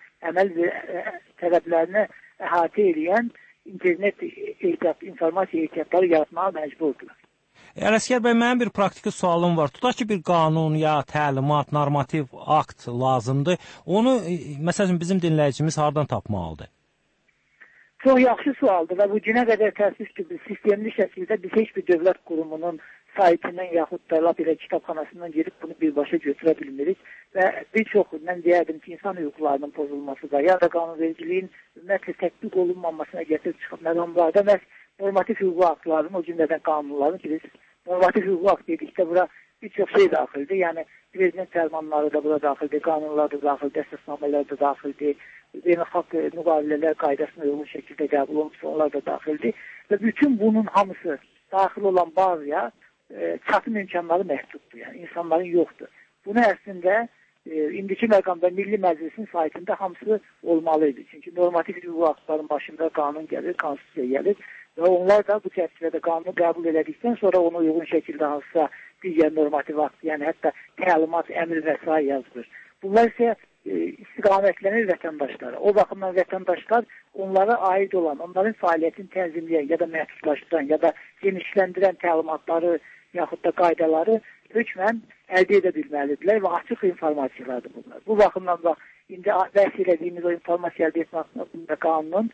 S10: tələblərini əhatə edən internet informasiya ehtiyatları yaratmağa məcburdular.
S9: Ələsgər bəy, mənim bir praktiki sualım var. Tutaq ki, bir qanun ya təlimat, normativ akt lazımdır. Onu, məsələn, bizim dinləyicimiz hardan tapmalıdır?
S10: Çox yaxşı sualdır və bu günə qədər təəssüf ki, sistemli şəkildə biz heç bir dövlət qurumunun saytindən yaxud da elə kitabxanasından gelib bunu birbaşa götürə bilmirik və bir çox, mən deyərdim ki, insan hüquqlarının pozulması da, ya da qanunvericiliyin ümumiyyətlə tətbiq olunmamasına gətirib çıxıb məqamlarda məhz normativ hüquq aktlarının, o cümlədən qanunların, bilirsiniz, normativ hüquq akt dedikdə bura bir çox şey daxildir. Yəni, prezident fərmanları da bura daxildir, qanunlar da daxildir, əsasnamələr də daxildir, beynəlxalq müqavilələr qaydasına uyğun şəkildə qəbul olunmuş, onlar da daxildir. Və bütün bunun hamısı daxil olan bazıya çatım imkanları məhduddur, yəni insanların yoxdur. Bunu əslində indiki məqamda Milli Məclisin saytında hamısı olmalıydı. Çünki normativ hüquq aktların başında qanun gəlir, konstitusiya gəlir və onlar da bu çərçivədə qanunu qəbul elədikdən sonra ona uyğun şəkildə hansısa digər normativ akt, yəni hətta təlimat, əmr və s. yazılır. Bunlar isə istiqamətlənir vətəndaşlara. O baxımdan vətəndaşlar onlara aid olan, onların fəaliyyətini tənzimləyən ya da məhdudlaşdıran ya da genişləndirən təlimatları yaxud da qaydaları hökmən əldə edə bilməlidirlər və açıq informasiyalardır bunlar. Bu baxımdan bax, indi bəhs elədiyimiz o informasiya əldə etmə haqqında qanunun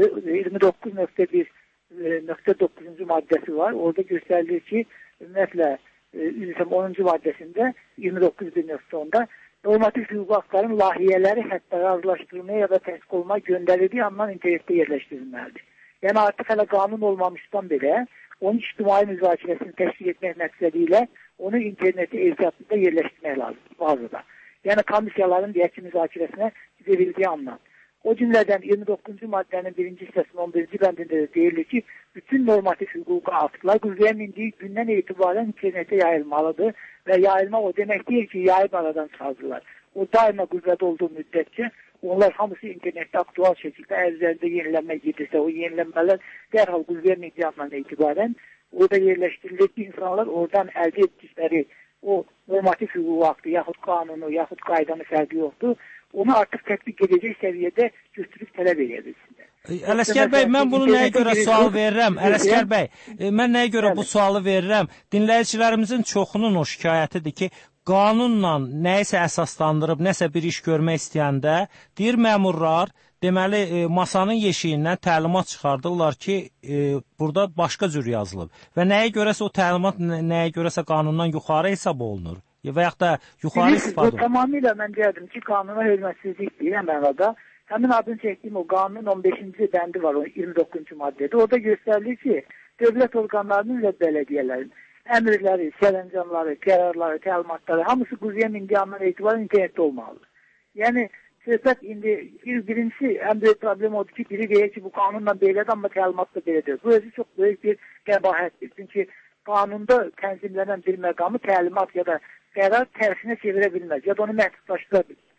S10: 29.1.9-cu maddəsi var. Orada göstərilir ki, ümumiyyətlə 10-cu maddəsində 29.1.10-da normativ hüquq aktların layihələri hətta razılaşdırılmaya ya da təsdiq olmaya göndərildiyi andan internetdə yerləşdirilməlidir. Yəni artıq hələ qanun olmamışdan belə onun ictimai müzakirəsini təşkil etmək məqsədilə onu interneti ehtiyatında yerləşdirmək lazımdır. Yəni komissiyaların deyək ki, müzakirəsinə verildiyi andan. O cümlədən 29-cu maddənin 1-ci hissəsinin 11-ci bəndində də deyilir ki, bütün normativ hüquqi aktlar qüvvəyə mindiyi gündən etibarən internetə yayılmalıdır və yayılma o demək deyil ki, yayıb aradan çıxardılar. O daima qüvvədə olduğu müddətcə onlar hamısı internetdə aktual şəkildə ərzlərində yenilənmə gedirsə, o yenilənmələr dərhal qüvvəyə mindiyi andan etibarən orada yerləşdirilir ki, insanlar oradan əldə etdikləri o normativ hüquq aktı, yaxud qanunu, yaxud qaydanı fərqi yoxdur. Onu artıq tətbiq edəcək səviyyədə götürüb tələb edə bilsinlər.
S9: Ələsgər bəy, mən bunu nəyə görə sual verirəm? Ələsgər bəy, mən nəyə görə bu sualı verirəm? Dinləyicilərimizin çoxunun o şikayətidir ki, qanunla nəyisə əsaslandırıb, nəsə bir iş görmək istəyəndə, deyir məmurlar, deməli, masanın yeşiyindən təlimat çıxardırlar ki, burada başqa cür yazılıb. Və nəyə görəsə o təlimat, nəyə görəsə qanundan yuxarı hesab olunur. Və yaxud da yuxarı istifadə olunur.
S10: Tamamilə mən deyərdim ki, qanuna hörmətsizlikdir, əməlada. Həmin adını çəkdiyim o qanunun 15-ci bəndi var, 29-cu maddədə. Orada göstərilir ki, dövlət orqanlarının və bələdiyyələrin əmrləri, sərəncamları, qərarları, təlimatları hamısı qüvvəyə mindiyi andan etibarən internetdə olmalıdır. Yəni, söhbət indi birincisi ən böyük problem odur ki, biri deyir ki, bu qanunla belədir, amma təlimat da belədir. Bu özü çox böyük bir qəbahətdir. Çünki qanunda tənzimlənən bir məqamı təlimat ya da qərar tərsinə çevirə bilməz ya da onu məhdudlaşdıra bilməz.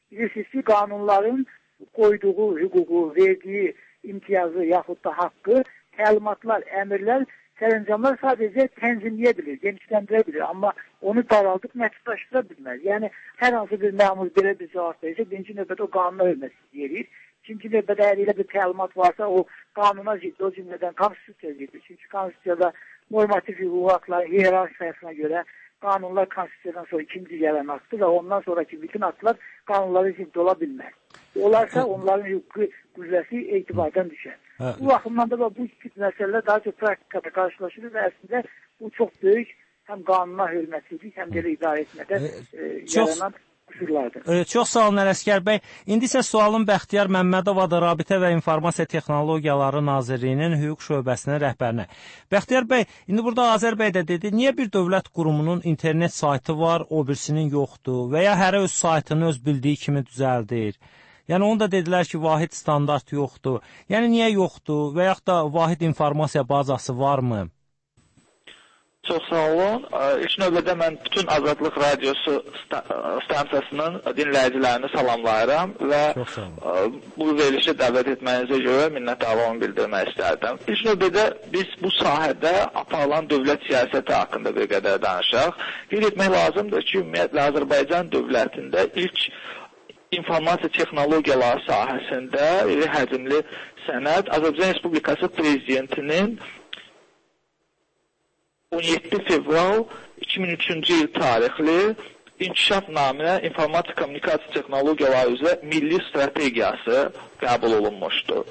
S10: bilirsiniz ki, qanunların qoyduğu hüququ, verdiyi imtiyazı yaxud da haqqı, təlimatlar, əmrlər, sərəncamlar sadəcə tənzimləyə bilir, genişləndirə bilir, amma onu daraldıb məhdudlaşdıra bilməz. Yəni, hər hansı bir məmur belə bir cavab verirsə, birinci növbədə o qanuna hörmətsizlik edir. İkinci növbədə əgər elə bir təlimat varsa, o qanuna ziddir, o cümlədən konstitusiyaya ziddir. Çünki konstitusiyada normativ hüquq haqları hiyerarxiyasına görə qanunlar konstitusiyadan sonra ikinci gələn aktdır və ondan sonraki bütün aktlar qanunlara zidd ola bilməz. Olarsa onların hüquqi qüvvəsi etibardan düşər. Bu baxımdan da bu tip məsələlər daha çox praktikada qarşılaşılır və əslində bu çox böyük həm qanuna hörmətsizlik, həm də idarə etmədə yaranan qüsurlardır.
S9: Çox sağ olun Ələsgər bəy. İndi isə sualım Bəxtiyar Məmmədovadır, Rabitə və İnformasiya Texnologiyaları Nazirliyinin hüquq şöbəsinin rəhbərinə. Bəxtiyar bəy, indi burada Azər bəy də dedi, niyə bir dövlət qurumunun internet saytı var, o birisinin yoxdur və ya hərə öz saytını öz bildiyi kimi düzəldir? Yəni, onu da dedilər ki, vahid standart yoxdur. Yəni, niyə yoxdur və yaxud da vahid informasiya bazası varmı?
S18: Çox sağ olun. İlk növbədə mən bütün Azadlıq Radiosu stansiyasının dinləyicilərini salamlayıram və bu verilişə dəvət etməyinizə görə minnətdarlığımı bildirmək istərdim. İlk növbədə biz bu sahədə aparılan dövlət siyasəti haqqında bir qədər danışaq. Qeyd etmək lazımdır ki, ümumiyyətlə Azərbaycan dövlətində ilk informasiya texnologiyaları sahəsində iri həcmli sənəd Azərbaycan Respublikası Prezidentinin 17 fevral 2003-cü il tarixli inkişaf naminə informasiya kommunikasiya texnologiyaları üzrə milli strategiyası qəbul olunmuşdur.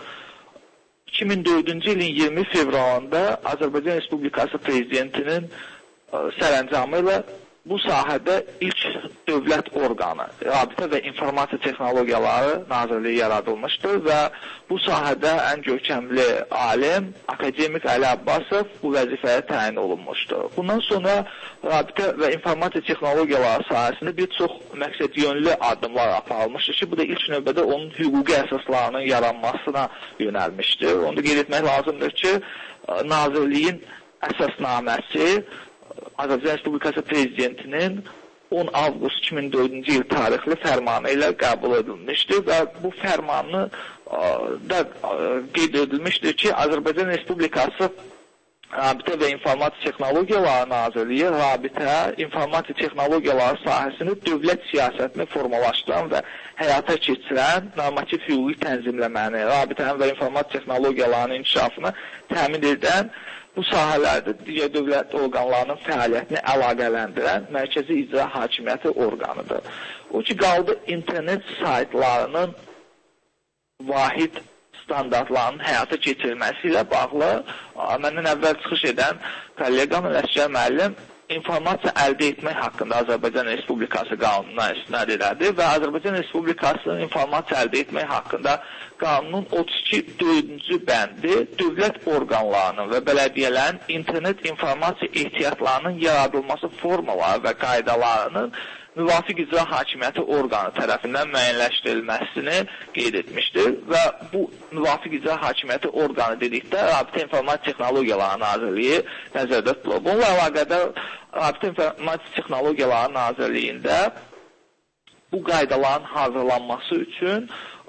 S18: 2004-cü ilin 20 fevralında Azərbaycan Respublikası Prezidentinin sərəncamı ilə bu sahədə ilk dövlət orqanı, Rabitə və İnformasiya Texnologiyaları Nazirliyi yaradılmışdır və bu sahədə ən görkəmli alim, akademik Əli Abbasov bu vəzifəyə təyin olunmuşdur. Bundan sonra Rabitə və İnformasiya Texnologiyaları sahəsində bir çox məqsədyönlü addımlar aparılmışdır ki, bu da ilk növbədə onun hüquqi əsaslarının yaranmasına yönəlmişdir. Onu da qeyd etmək lazımdır ki, Nazirliyin əsasnaməsi Azərbaycan Respublikası Prezidentinin 10 avqust 2004-cü il tarixli fərmanı ilə qəbul edilmişdir və bu fərmanı da qeyd edilmişdir ki, Azərbaycan Respublikası Rabitə və İnformasiya Texnologiyaları Nazirliyi Rabitə, İnformasiya Texnologiyaları sahəsini dövlət siyasətini formalaşdıran və həyata keçirən normativ hüquqi tənzimləməni, Rabitənin və İnformasiya Texnologiyalarının inkişafını təmin edən bu sahələrdə digər dövlət orqanlarının fəaliyyətini əlaqələndirən mərkəzi icra hakimiyyəti orqanıdır. O ki, qaldı internet saytlarının vahid standartlarının həyata keçirilməsi ilə bağlı məndən əvvəl çıxış edən kollegam Ələsgər müəllim informasiya əldə etmək haqqında Azərbaycan Respublikası qanununa istinad edədir və Azərbaycan Respublikasının informasiya əldə etmək haqqında qanunun 32-4-cü bəndi dövlət orqanlarının və bələdiyyələrin internet informasiya ehtiyatlarının yaradılması formaları və qaydalarının müvafiq icra hakimiyyəti orqanı tərəfindən müəyyənləşdirilməsini qeyd etmişdir və bu müvafiq icra hakimiyyəti orqanı dedikdə Rabitə İnformasiya Texnologiyaları Nazirliyi nəzərdə tutulur. Bununla əlaqədar Rabitə İnformasiya Texnologiyaları Nazirliyində bu qaydaların hazırlanması üçün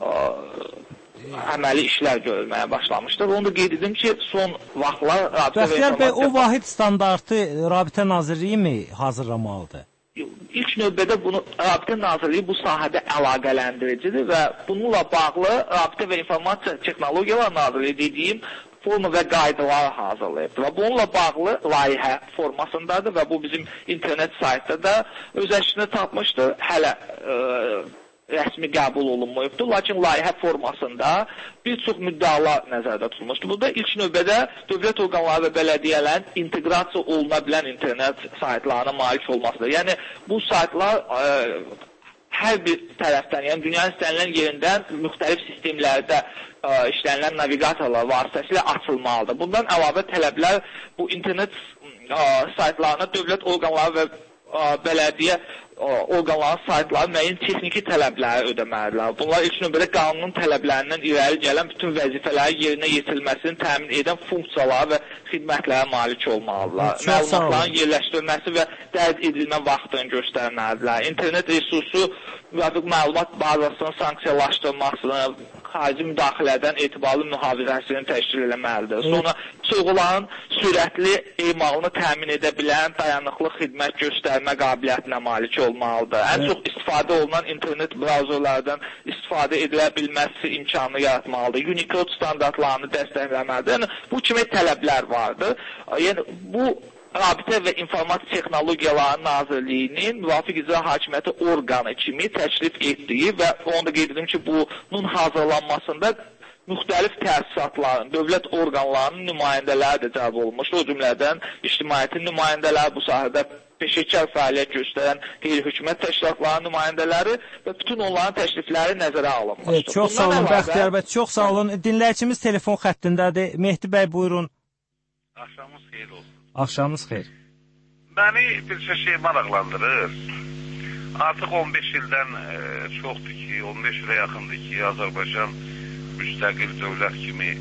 S18: əməli işlər görülməyə başlamışdır. Onu da qeyd edim ki, son vaxtlar Rabitə və
S9: İnformasiya... Bəxtiyar bəy, o vahid standartı Rabitə Nazirliyi mi hazırlamalıdır?
S18: İlk növbədə bunu Rabitə Nazirliyi bu sahədə əlaqələndiricidir və bununla bağlı Rabitə və İnformasiya Texnologiyaları Nazirliyi dediyim forma və qaydaları hazırlayıbdır. Və bununla bağlı layihə formasındadır və bu bizim internet saytda da öz əksini tapmışdır. Hələ rəsmi qəbul olunmayıbdır, lakin layihə formasında bir çox müddəalar nəzərdə tutulmuşdur. Burada ilk növbədə dövlət orqanları və bələdiyyələrin inteqrasiya oluna bilən internet saytlarına malik olmasıdır. Yəni, bu saytlar hər bir tərəfdən, yəni dünyanın istənilən yerindən müxtəlif sistemlərdə işlənilən navigatorlar vasitəsilə açılmalıdır. Bundan əlavə tələblər bu internet saytlarına dövlət orqanları və bələdiyyə orqanların saytları müəyyən texniki tələbləri ödəməlidirlər. Bunlar ilk növbədə qanunun tələblərindən irəli gələn bütün vəzifələrin yerinə yetirilməsini təmin edən funksiyalara və xidmətlərə malik olmalıdırlar. Məlumatların yerləşdirilməsi və dərc edilmə vaxtını göstərməlidirlər. İnternet resursu müvafiq məlumat bazasının sanksiyalaşdırılmasını, xarici müdaxilədən etibarlı mühafizəsini təşkil etməlidir. Sonra sorğuların sürətli emalını təmin edə bilən dayanıqlı xidmət göstərmə qabiliyyətinə malik olmalıdır. Ən çox istifadə olunan internet brauzerlərdən istifadə edilə bilməsi imkanı yaratmalıdır. Unicode standartlarını dəstəkləməlidir. Yəni, bu kimi tələblər vardır. Yəni, bu Rabitə və İnformatik Texnologiyaları Nazirliyinin müvafiq icra hakimiyyəti orqanı kimi təklif etdiyi və onu da qeyd edim ki, bunun hazırlanmasında müxtəlif təsisatların, dövlət orqanlarının nümayəndələri də cəlb olunmuşdur. O cümlədən ictimaiyyətin nümayəndələri, bu sahədə peşəkar fəaliyyət göstərən qeyri-hökumət təşkilatlarının nümayəndələri və bütün onların təklifləri nəzərə alınmışdır.
S9: Çox sağ olun, Bəxtiyar bəy, çox sağ olun. Dinləyicimiz telefon xəttindədir. Mehdi bəy, buyurun.
S19: Axşamınız xeyir olsun.
S9: Axşamınız xeyir.
S19: Məni bir şey maraqlandırır. Artıq 15 ildən çoxdur ki, 15 ilə yaxındır ki, Azərbaycan müstəqil dövlət kimi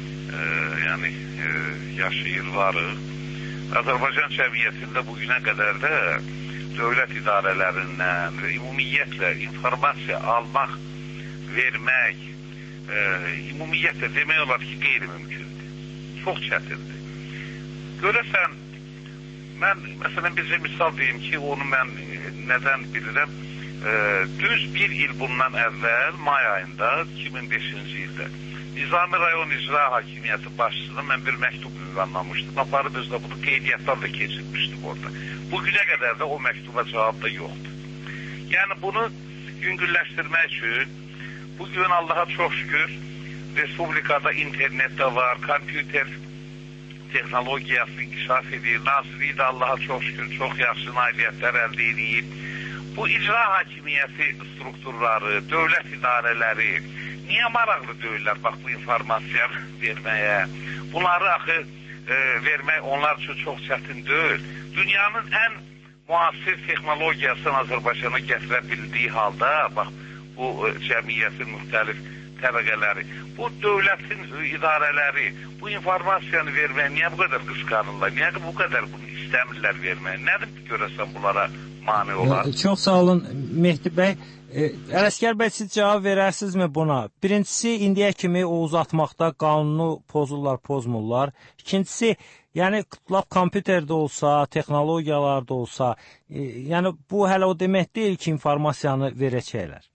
S19: yaşayır, varıq. Azərbaycan cəmiyyətində bugünə qədər də dövlət idarələrindən və ümumiyyətlə informasiya almaq, vermək, ümumiyyətlə demək olar ki, qeyri-mümkündür. Çox çətindir. Görəsən, məsələn, bizə misal deyim ki, onu mən nədən bilirəm? Düz bir il bundan əvvəl, may ayında, 2005-ci ildə, Nizami Rayon İcra Hakimiyyəti başçısına mən bir məktub ünvanlamışdım. Aparıb özdə bunu qeydiyyatdan da keçirmişdim orada. Bugünə qədər də o məktuba cavab da yoxdur. Yəni, bunu yüngülləşdirmək üçün, bugün Allaha çox şükür, Respublikada internetdə var, kompüter texnologiyası inkişaf edir. Nazirliyi də Allaha çox şükür, çox yaxşı nailiyyətlər əldə edib. Bu icra hakimiyyəti strukturları, dövlət idarələri niyə maraqlı deyirlər, bax, bu informasiya verməyə? Bunları axı vermək onlar üçün çox çətin deyil. Dünyanın ən müasir texnologiyasını Azərbaycana gətirə bildiyi halda, bax, bu cəmiyyətin müxtəlif təbəqələri, bu dövlətin idarələri bu informasiyanı verməyə niyə bu qədər qısqanırlar? Niyə bu qədər bunu istəmirlər verməyə? Nədir görəsən bunlara mane olan?
S9: Çox sağ olun, Mehdi bəy. Ələsgər bəy, siz cavab verərsinizmi buna? Birincisi, indiyə kimi o uzatmaqda qanunu pozurlar, pozmurlar. İkincisi, yəni lap kompüterdə olsa, texnologiyalarda olsa, yəni bu hələ o demək deyil ki, informasiyanı verəcəklər.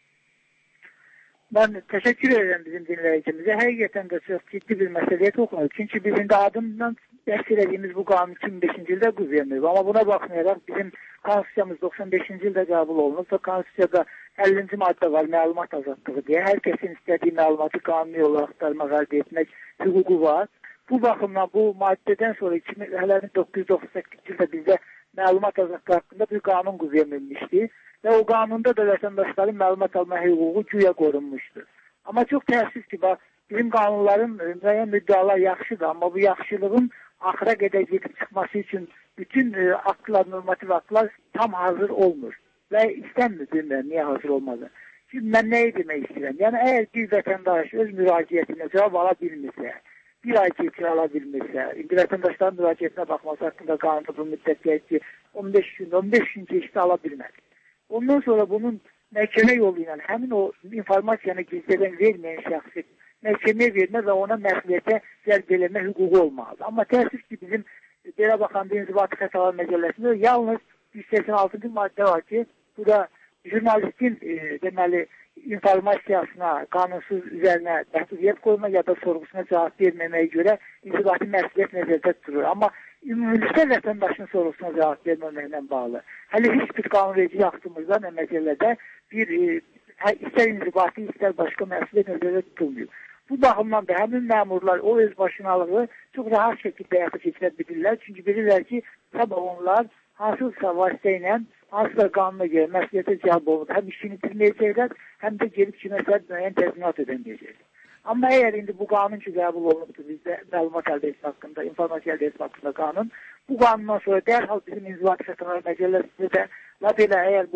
S10: Ben teşekkür ederim bizim dinleyicimize. Həqiqətən də çox ciddi bir məsələyə toxunur. Çünki bizim də adından bəhs edəcəyimiz bu qanun 2005-ci ildə qüvvəyə minib. Amma buna baxmayaraq bizim konstitusiyamız 95-ci ildə qəbul olunub və konstitusiyada 50-ci maddə var, məlumat azadlığı deyə. Hər kəsin istədiyi məlumatı qanuni olaraq axtarmaq, əldə etmək hüququ var. Bu baxımdan bu maddədən sonra 1998-ci ildə bizdə məlumat azadlığı haqqında bir qanun qüvvəyə minmişdi. Və o qanunda da vətəndaşların məlumat alma hüququ güya qorunmuşdur. Amma çox təəssüf ki, bizim qanunların müəyyən müddəalar yaxşıdır, amma bu yaxşılığın axıra qədər gedib çıxması üçün bütün aktlar, normativ aktlar tam hazır olmur. Və istənmir, bilmirəm, niyə hazır olmadı. Şimdi mən nəyi demək istəyirəm? Yəni, əgər bir vətəndaş öz müraciətinə cavab ala bilmirsə, bir ay keçir ala bilmirsə, indi vətəndaşların müraciətinə baxması haqqında qanunda bu müddət deyək ki, 15 gün keçdi ala bilmədi. Ondan sonra bunun məhkəmə yolu ilə həmin o informasiyanı gizlədən verməyən şəxsi məhkəməyə vermə və ona məsuliyyətə cəlb eləmə hüququ olmalıdır. Amma təəssüf ki, bizim belə baxanda İnzibati Xətalar Məcəlləsində yalnız 186-cı maddə var ki, bu da jurnalistin deməli informasiyasına, qanunsuz üzərinə məhdudiyyət qoyma ya da sorğusuna cavab verməməyə görə inzibati məsuliyyət nəzərdə tutulur. Amma ümumilikdə vətəndaşın sorğusuna cavab verməməklə bağlı. Hələ heç bir qanunverici aktımızda nə məsələdə bir istər inzibati, istər başqa məsuliyyət nəzərdə tutulmuyor. Bu baxımdan da həmin məmurlar o öz başınalığı çox rahat şəkildə həyata keçirə bilirlər. Çünki bilirlər ki, sabah onlar hansısa vasitə ilə, hansısa qanuna görə məsuliyyətə cəlb olunub, həm işini itirməyəcəklər, həm də gelib kiməsə müəyyən təzminat ödəməyəcəklər. Amma əgər indi bu qanun ki, qəbul olunubdur, bizdə məlumat əldə etmə haqqında, informasiya əldə etmə haqqında qanun, bu qanundan sonra dərhal bizim İnzibati Xətalar Məcəlləsində də, la belə əgər bu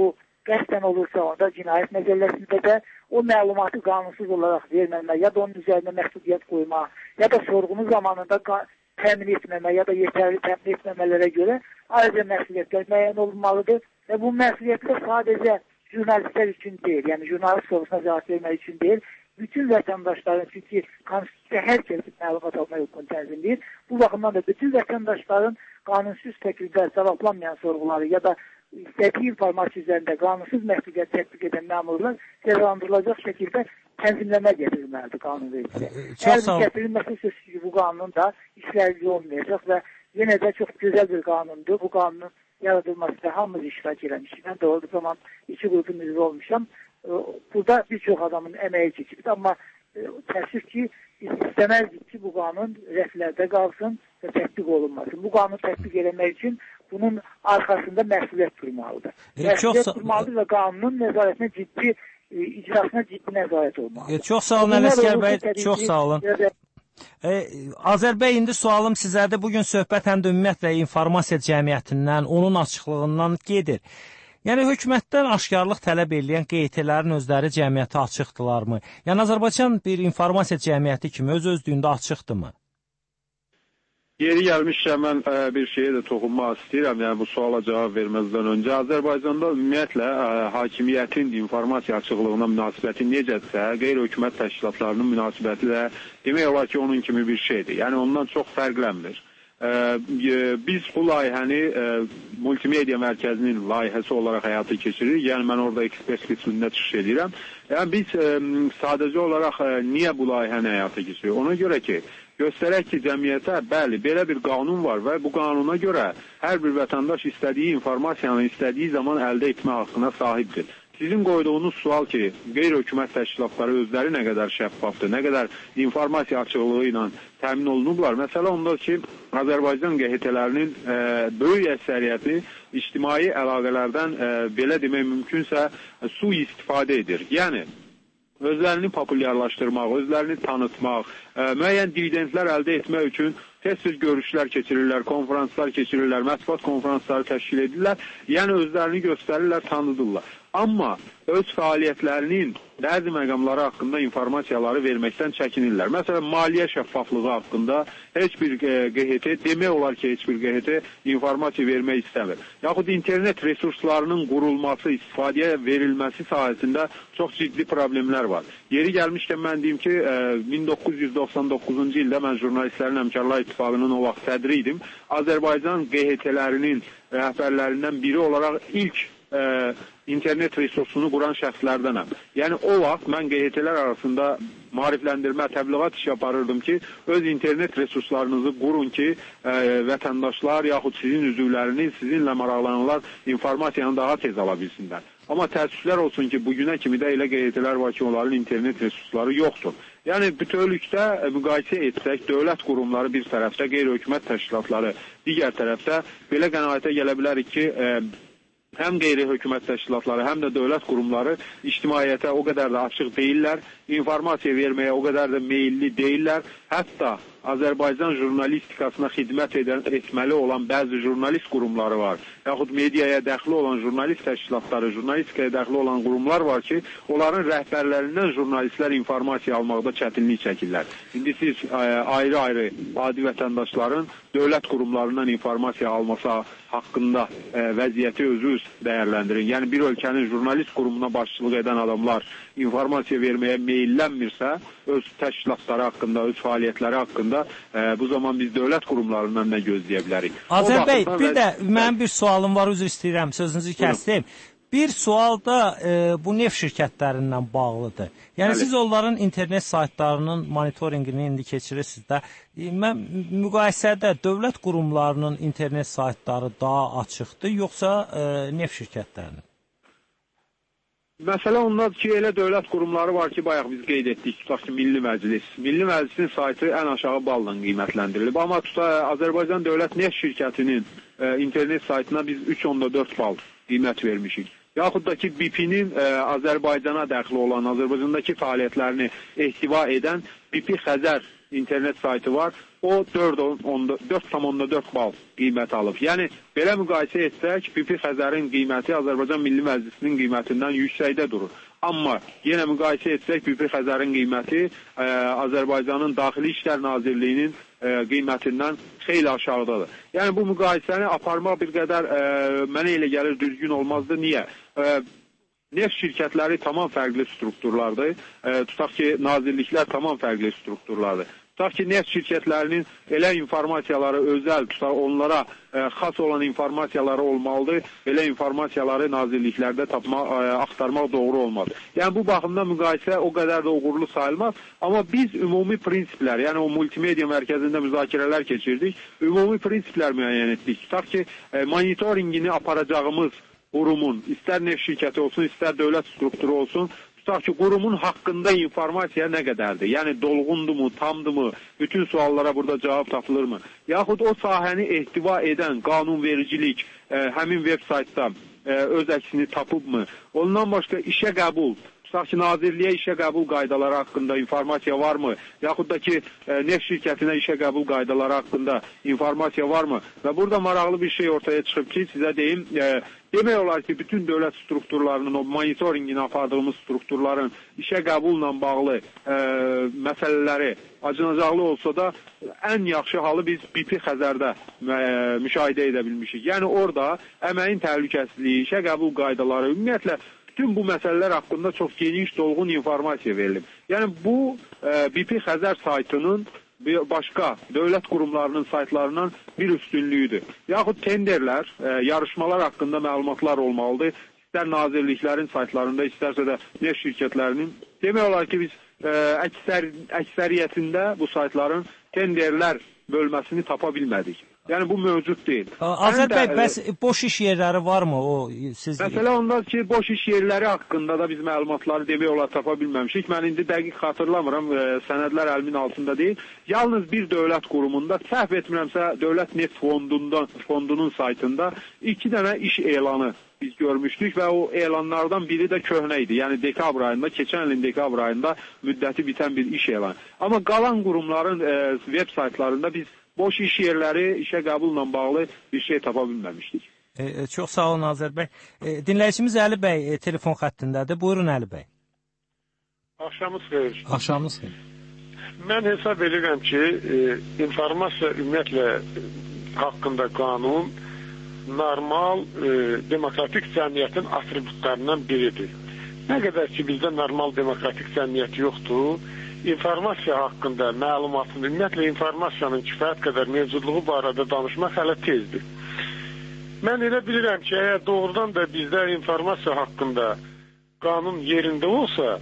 S10: qəsdən olursa onda cinayət məcəlləsində də o məlumatı qanunsuz olaraq verməmək, ya da onun üzərinə məsuliyyət qoymaq, ya da sorğunun zamanında təmin etməmək, ya da yetərli təmin etməmələrə görə ayrıca məsuliyyətlər müəyyən olunmalıdır və bu məsuliyyətlər sadəcə jurnalistlər üçün deyil, yəni jurnalist sorğusuna cavab vermək üçün deyil, bütün vətəndaşların, çünki konstitusiya hər kəsin məlumat alma hüququnu tənzimləyir. Bu baxımdan da bütün vətəndaşların qanunsuz şəkildə cavablanmayan sorğuları ya da istədiyi informasiya üzərində qanunsuz məsuliyyət tətbiq edən məmurlar cəzalandırılacaq şəkildə tənzimləmə gətirilməlidir qanunvericiliyə. Əgər bu gətirilməsi sözsüz ki, bu qanun da işləyici olmayacaq və yenə də çox gözəl bir qanundur. Bu qanunun yaradılmasında hamımız iştirak eləmişik. Mən də olduğu zaman iki qrupun üzvü olmuşam. Burada bir çox adamın əməyi keçibdir, amma təəssüf ki, istəməzdik ki, bu qanun rəflərdə qalsın və tətbiq olunmasın. Bu qanunu tətbiq eləmək üçün bunun arxasında məsuliyyət durmalıdır. Məsuliyyət durmalıdır və qanunun nəzarətinə ciddi, icrasına ciddi nəzarət olmalıdır.
S9: Çox sağ olun, Ələsgər bəy, çox sağ olun. Azər bəy, indi sualım sizədir. Bugün söhbət həm də ümumiyyətlə informasiya cəmiyyətindən, onun açıqlığından gedir. Yəni, hökumətdən aşkarlıq tələb edən QT-lərin özləri cəmiyyətə açıqdırlarmı? Yəni, Azərbaycan bir informasiya cəmiyyəti kimi öz-özlüyündə açıqdırmı?
S17: Yeri gəlmişkən mən bir şeyə də toxunmaq istəyirəm, yəni bu suala cavab verməzdən öncə. Azərbaycanda ümumiyyətlə hakimiyyətin informasiya açıqlığına münasibəti necədirsə, qeyri-hökumət təşkilatlarının münasibəti də demək olar ki, onun kimi bir şeydir. Yəni ondan çox fərqlənmir. Biz bu layihəni multimedia mərkəzinin layihəsi olaraq həyata keçiririk. Yəni mən orada ekspert qismində çıxış edirəm. Yəni biz sadəcə olaraq niyə bu layihəni həyata keçiririk? Ona görə ki, göstərək ki, cəmiyyətə bəli, belə bir qanun var və bu qanuna görə hər bir vətəndaş istədiyi informasiyanı istədiyi zaman əldə etmə haqqına sahibdir. Sizin qoyduğunuz sual ki, qeyri-hökumət təşkilatları özləri nə qədər şəffafdır, nə qədər informasiya açıqlığı ilə təmin olunublar. Məsələ ondadır ki, Azərbaycan QHT-lərinin böyük əksəriyyəti ictimai əlaqələrdən belə demək mümkünsə sui-istifadə edir. Yəni, özlərini populyarlaşdırmaq, özlərini tanıtmaq, müəyyən dividendlər əldə etmək üçün tez-tez görüşlər keçirirlər, konferanslar keçirirlər, mətbuat konferansları təşkil edirlər, yəni özlərini göstərirlər, tanıdırlar. Amma öz fəaliyyətlərinin bəzi məqamları haqqında informasiyaları verməkdən çəkinirlər. Məsələn, maliyyə şəffaflığı haqqında heç bir QHT, demək olar ki, heç bir QHT informasiya vermək istəmir. Yaxud internet resurslarının qurulması, istifadəyə verilməsi sahəsində çox ciddi problemlər var. Yeri gəlmişkən mən deyim ki, 1999-cu ildə mən Jurnalistlərin Həmkarlar İttifaqının o vaxt sədri idim. Azərbaycan QHT-lərinin rəhbərlərindən biri olaraq ilk internet resursunu quran şəxslərdənəm. Yəni o vaxt mən QHT-lər arasında maarifləndirmə, təbliğat işi aparırdım ki, öz internet resurslarınızı qurun ki, vətəndaşlar yaxud sizin üzvləriniz, sizinlə maraqlananlar informasiyanı daha tez ala bilsinlər. Amma təəssüflər olsun ki, bugünə kimi də elə QHT-lər var ki, onların internet resursları yoxdur. Yəni bütövlükdə müqayisə etsək, dövlət qurumları bir tərəfdə, qeyri-hökumət təşkilatları digər tərəfdə belə qənaətə gələ bilərik ki, həm qeyri-hökumət təşkilatları, həm də dövlət qurumları ictimaiyyətə o qədər də açıq deyirlər, informasiya verməyə o qədər də meyilli deyirlər. Hətta Azərbaycan jurnalistikasına xidmət etməli olan bəzi jurnalist qurumları var. Yaxud mediaya dəxli olan jurnalist təşkilatları, jurnalistikaya dəxli olan qurumlar var ki, onların rəhbərlərindən jurnalistlər informasiya almaqda çətinlik çəkirlər. İndi siz ayrı-ayrı adi vətəndaşların dövlət qurumlarından informasiya alması haqqında vəziyyəti özünüz dəyərləndirin. Yəni bir ölkənin jurnalist qurumuna başçılıq edən adamlar informasiya verməyə meyillənmirsə, öz təşkilatları haqqında, öz fəaliyyətləri haqqında bu zaman biz dövlət qurumlarından nə gözləyə bilərik?
S9: Azər bəy, bir də mənim bir sualım var, üzr istəyirəm, sözünüzü kəsdim. Bir sual da bu neft şirkətlərindən bağlıdır. Yəni siz onların internet saytlarının monitoringini indi keçirirsiniz də. Mən müqayisədə dövlət qurumlarının internet saytları daha açıqdır, yoxsa neft şirkətlərinin?
S17: Məsələ ondadır ki, elə dövlət qurumları var ki, bayaq biz qeyd etdik, tutaq ki, Milli Məclis. Milli Məclisin saytı ən aşağı balla qiymətləndirilib. Amma Azərbaycan Dövlət Neft Şirkətinin internet saytına biz 3.4 bal qiymət vermişik. yaxud da ki BP-nin Azərbaycana daxil olan, Azərbaycandakı fəaliyyətlərini ehtiva edən BP Xəzər internet saytı var. O 4,4 bal qiymət alıb. Yəni, belə müqayisə etsək, BP Xəzərin qiyməti Azərbaycan Milli Məclisinin qiymətindən yüksəkdə durur. Amma yenə müqayisə etsək, BP Xəzərin qiyməti Azərbaycanın Daxili İşlər Nazirliyinin qiymətindən xeyli aşağıdadır. Yəni, bu müqayisəni aparmaq bir qədər mənə elə gəlir düzgün olmazdı. Niyə? Neft şirkətləri tamam fərqli strukturlardır. Tutaq ki, nazirliklər tamam fərqli strukturlardır. Tutaq ki, neft şirkətlərinin elə informasiyaları özəl, tutaq onlara xas olan informasiyaları olmalıdır. Belə informasiyaları nazirliklərdə axtarmaq doğru olmaz. Yəni, bu baxımdan müqayisə o qədər də uğurlu sayılmaz. Amma biz ümumi prinsiplər, yəni o multimedia mərkəzində müzakirələr keçirdik, ümumi prinsiplər müəyyən etdik. Tutaq ki, monitoringini aparacağımız qurumun, istər neft şirkəti olsun, istər dövlət strukturu olsun, tutaq ki, qurumun haqqında informasiya nə qədərdir? Yəni, dolğundurmu, tamdırmı? Bütün suallara burada cavab tapılırmı? Yaxud o sahəni ehtiva edən qanunvericilik həmin veb saytda öz əksini tapıbmı? Ondan başqa işə qəbul, tutaq ki, nazirliyə işə qəbul qaydaları haqqında informasiya varmı? Yaxud da ki, neft şirkətinə işə qəbul qaydaları haqqında informasiya varmı? Və burada maraqlı bir şey ortaya çıxıb ki, sizə deyim, demək olar ki, bütün dövlət strukturlarının, o monitoringini apardığımız strukturların işə qəbulla bağlı məsələləri acınacaqlı olsa da, ən yaxşı halı biz BP Xəzərdə müşahidə edə bilmişik. Yəni, orada əməyin təhlükəsizliyi, işə qəbul qaydaları, ümumiyyətlə, bütün bu məsələlər haqqında çox geniş, dolğun informasiya verilib. Yəni, bu BP Xəzər saytının başqa dövlət qurumlarının saytlarından bir üstünlüyüdür. Yaxud tenderlər, yarışmalar haqqında məlumatlar olmalıdır. İstər nazirliklərin saytlarında, istərsə də neft şirkətlərinin. Demək olar ki, biz əksəriyyətində bu saytların tenderlər bölməsini tapa bilmədik. Yəni, bu mövcud deyil.
S9: Azər bəy, bəs boş iş yerləri varmı?
S17: Məsələ ondan ki, boş iş yerləri haqqında da biz məlumatları demək olar tapa bilməmişik. Mən indi dəqiq xatırlamıram, sənədlər əlimin altında deyil. Yalnız bir dövlət qurumunda, səhv etmirəmsə, Dövlət Neft Fondunun saytında 2 dənə iş elanı biz görmüşdük və o elanlardan biri də köhnə idi. Yəni, dekabr ayında, keçən ilin dekabr ayında müddəti bitən bir iş elanı. Amma qalan qurumların web saytlarında biz boş iş yerləri, işə qəbulla bağlı bir şey tapa bilməmişdik.
S9: Çox sağ olun, Azər bəy. Dinləyicimiz Əli bəy telefon xəttindədir. Buyurun, Əli bəy.
S20: Axşamınız xeyir.
S9: Axşamınız xeyir.
S20: Mən hesab edirəm ki, informasiya ümumiyyətlə haqqında qanun normal demokratik cəmiyyətin atributlarından biridir. Nə qədər ki, bizdə normal demokratik cəmiyyət yoxdur, informasiya haqqında məlumatın, ümumiyyətlə informasiyanın kifayət qədər mövcudluğu barədə danışmaq hələ tezdir. Mən elə bilirəm ki, əgər doğrudan da bizdə informasiya haqqında qanun yerində olsa,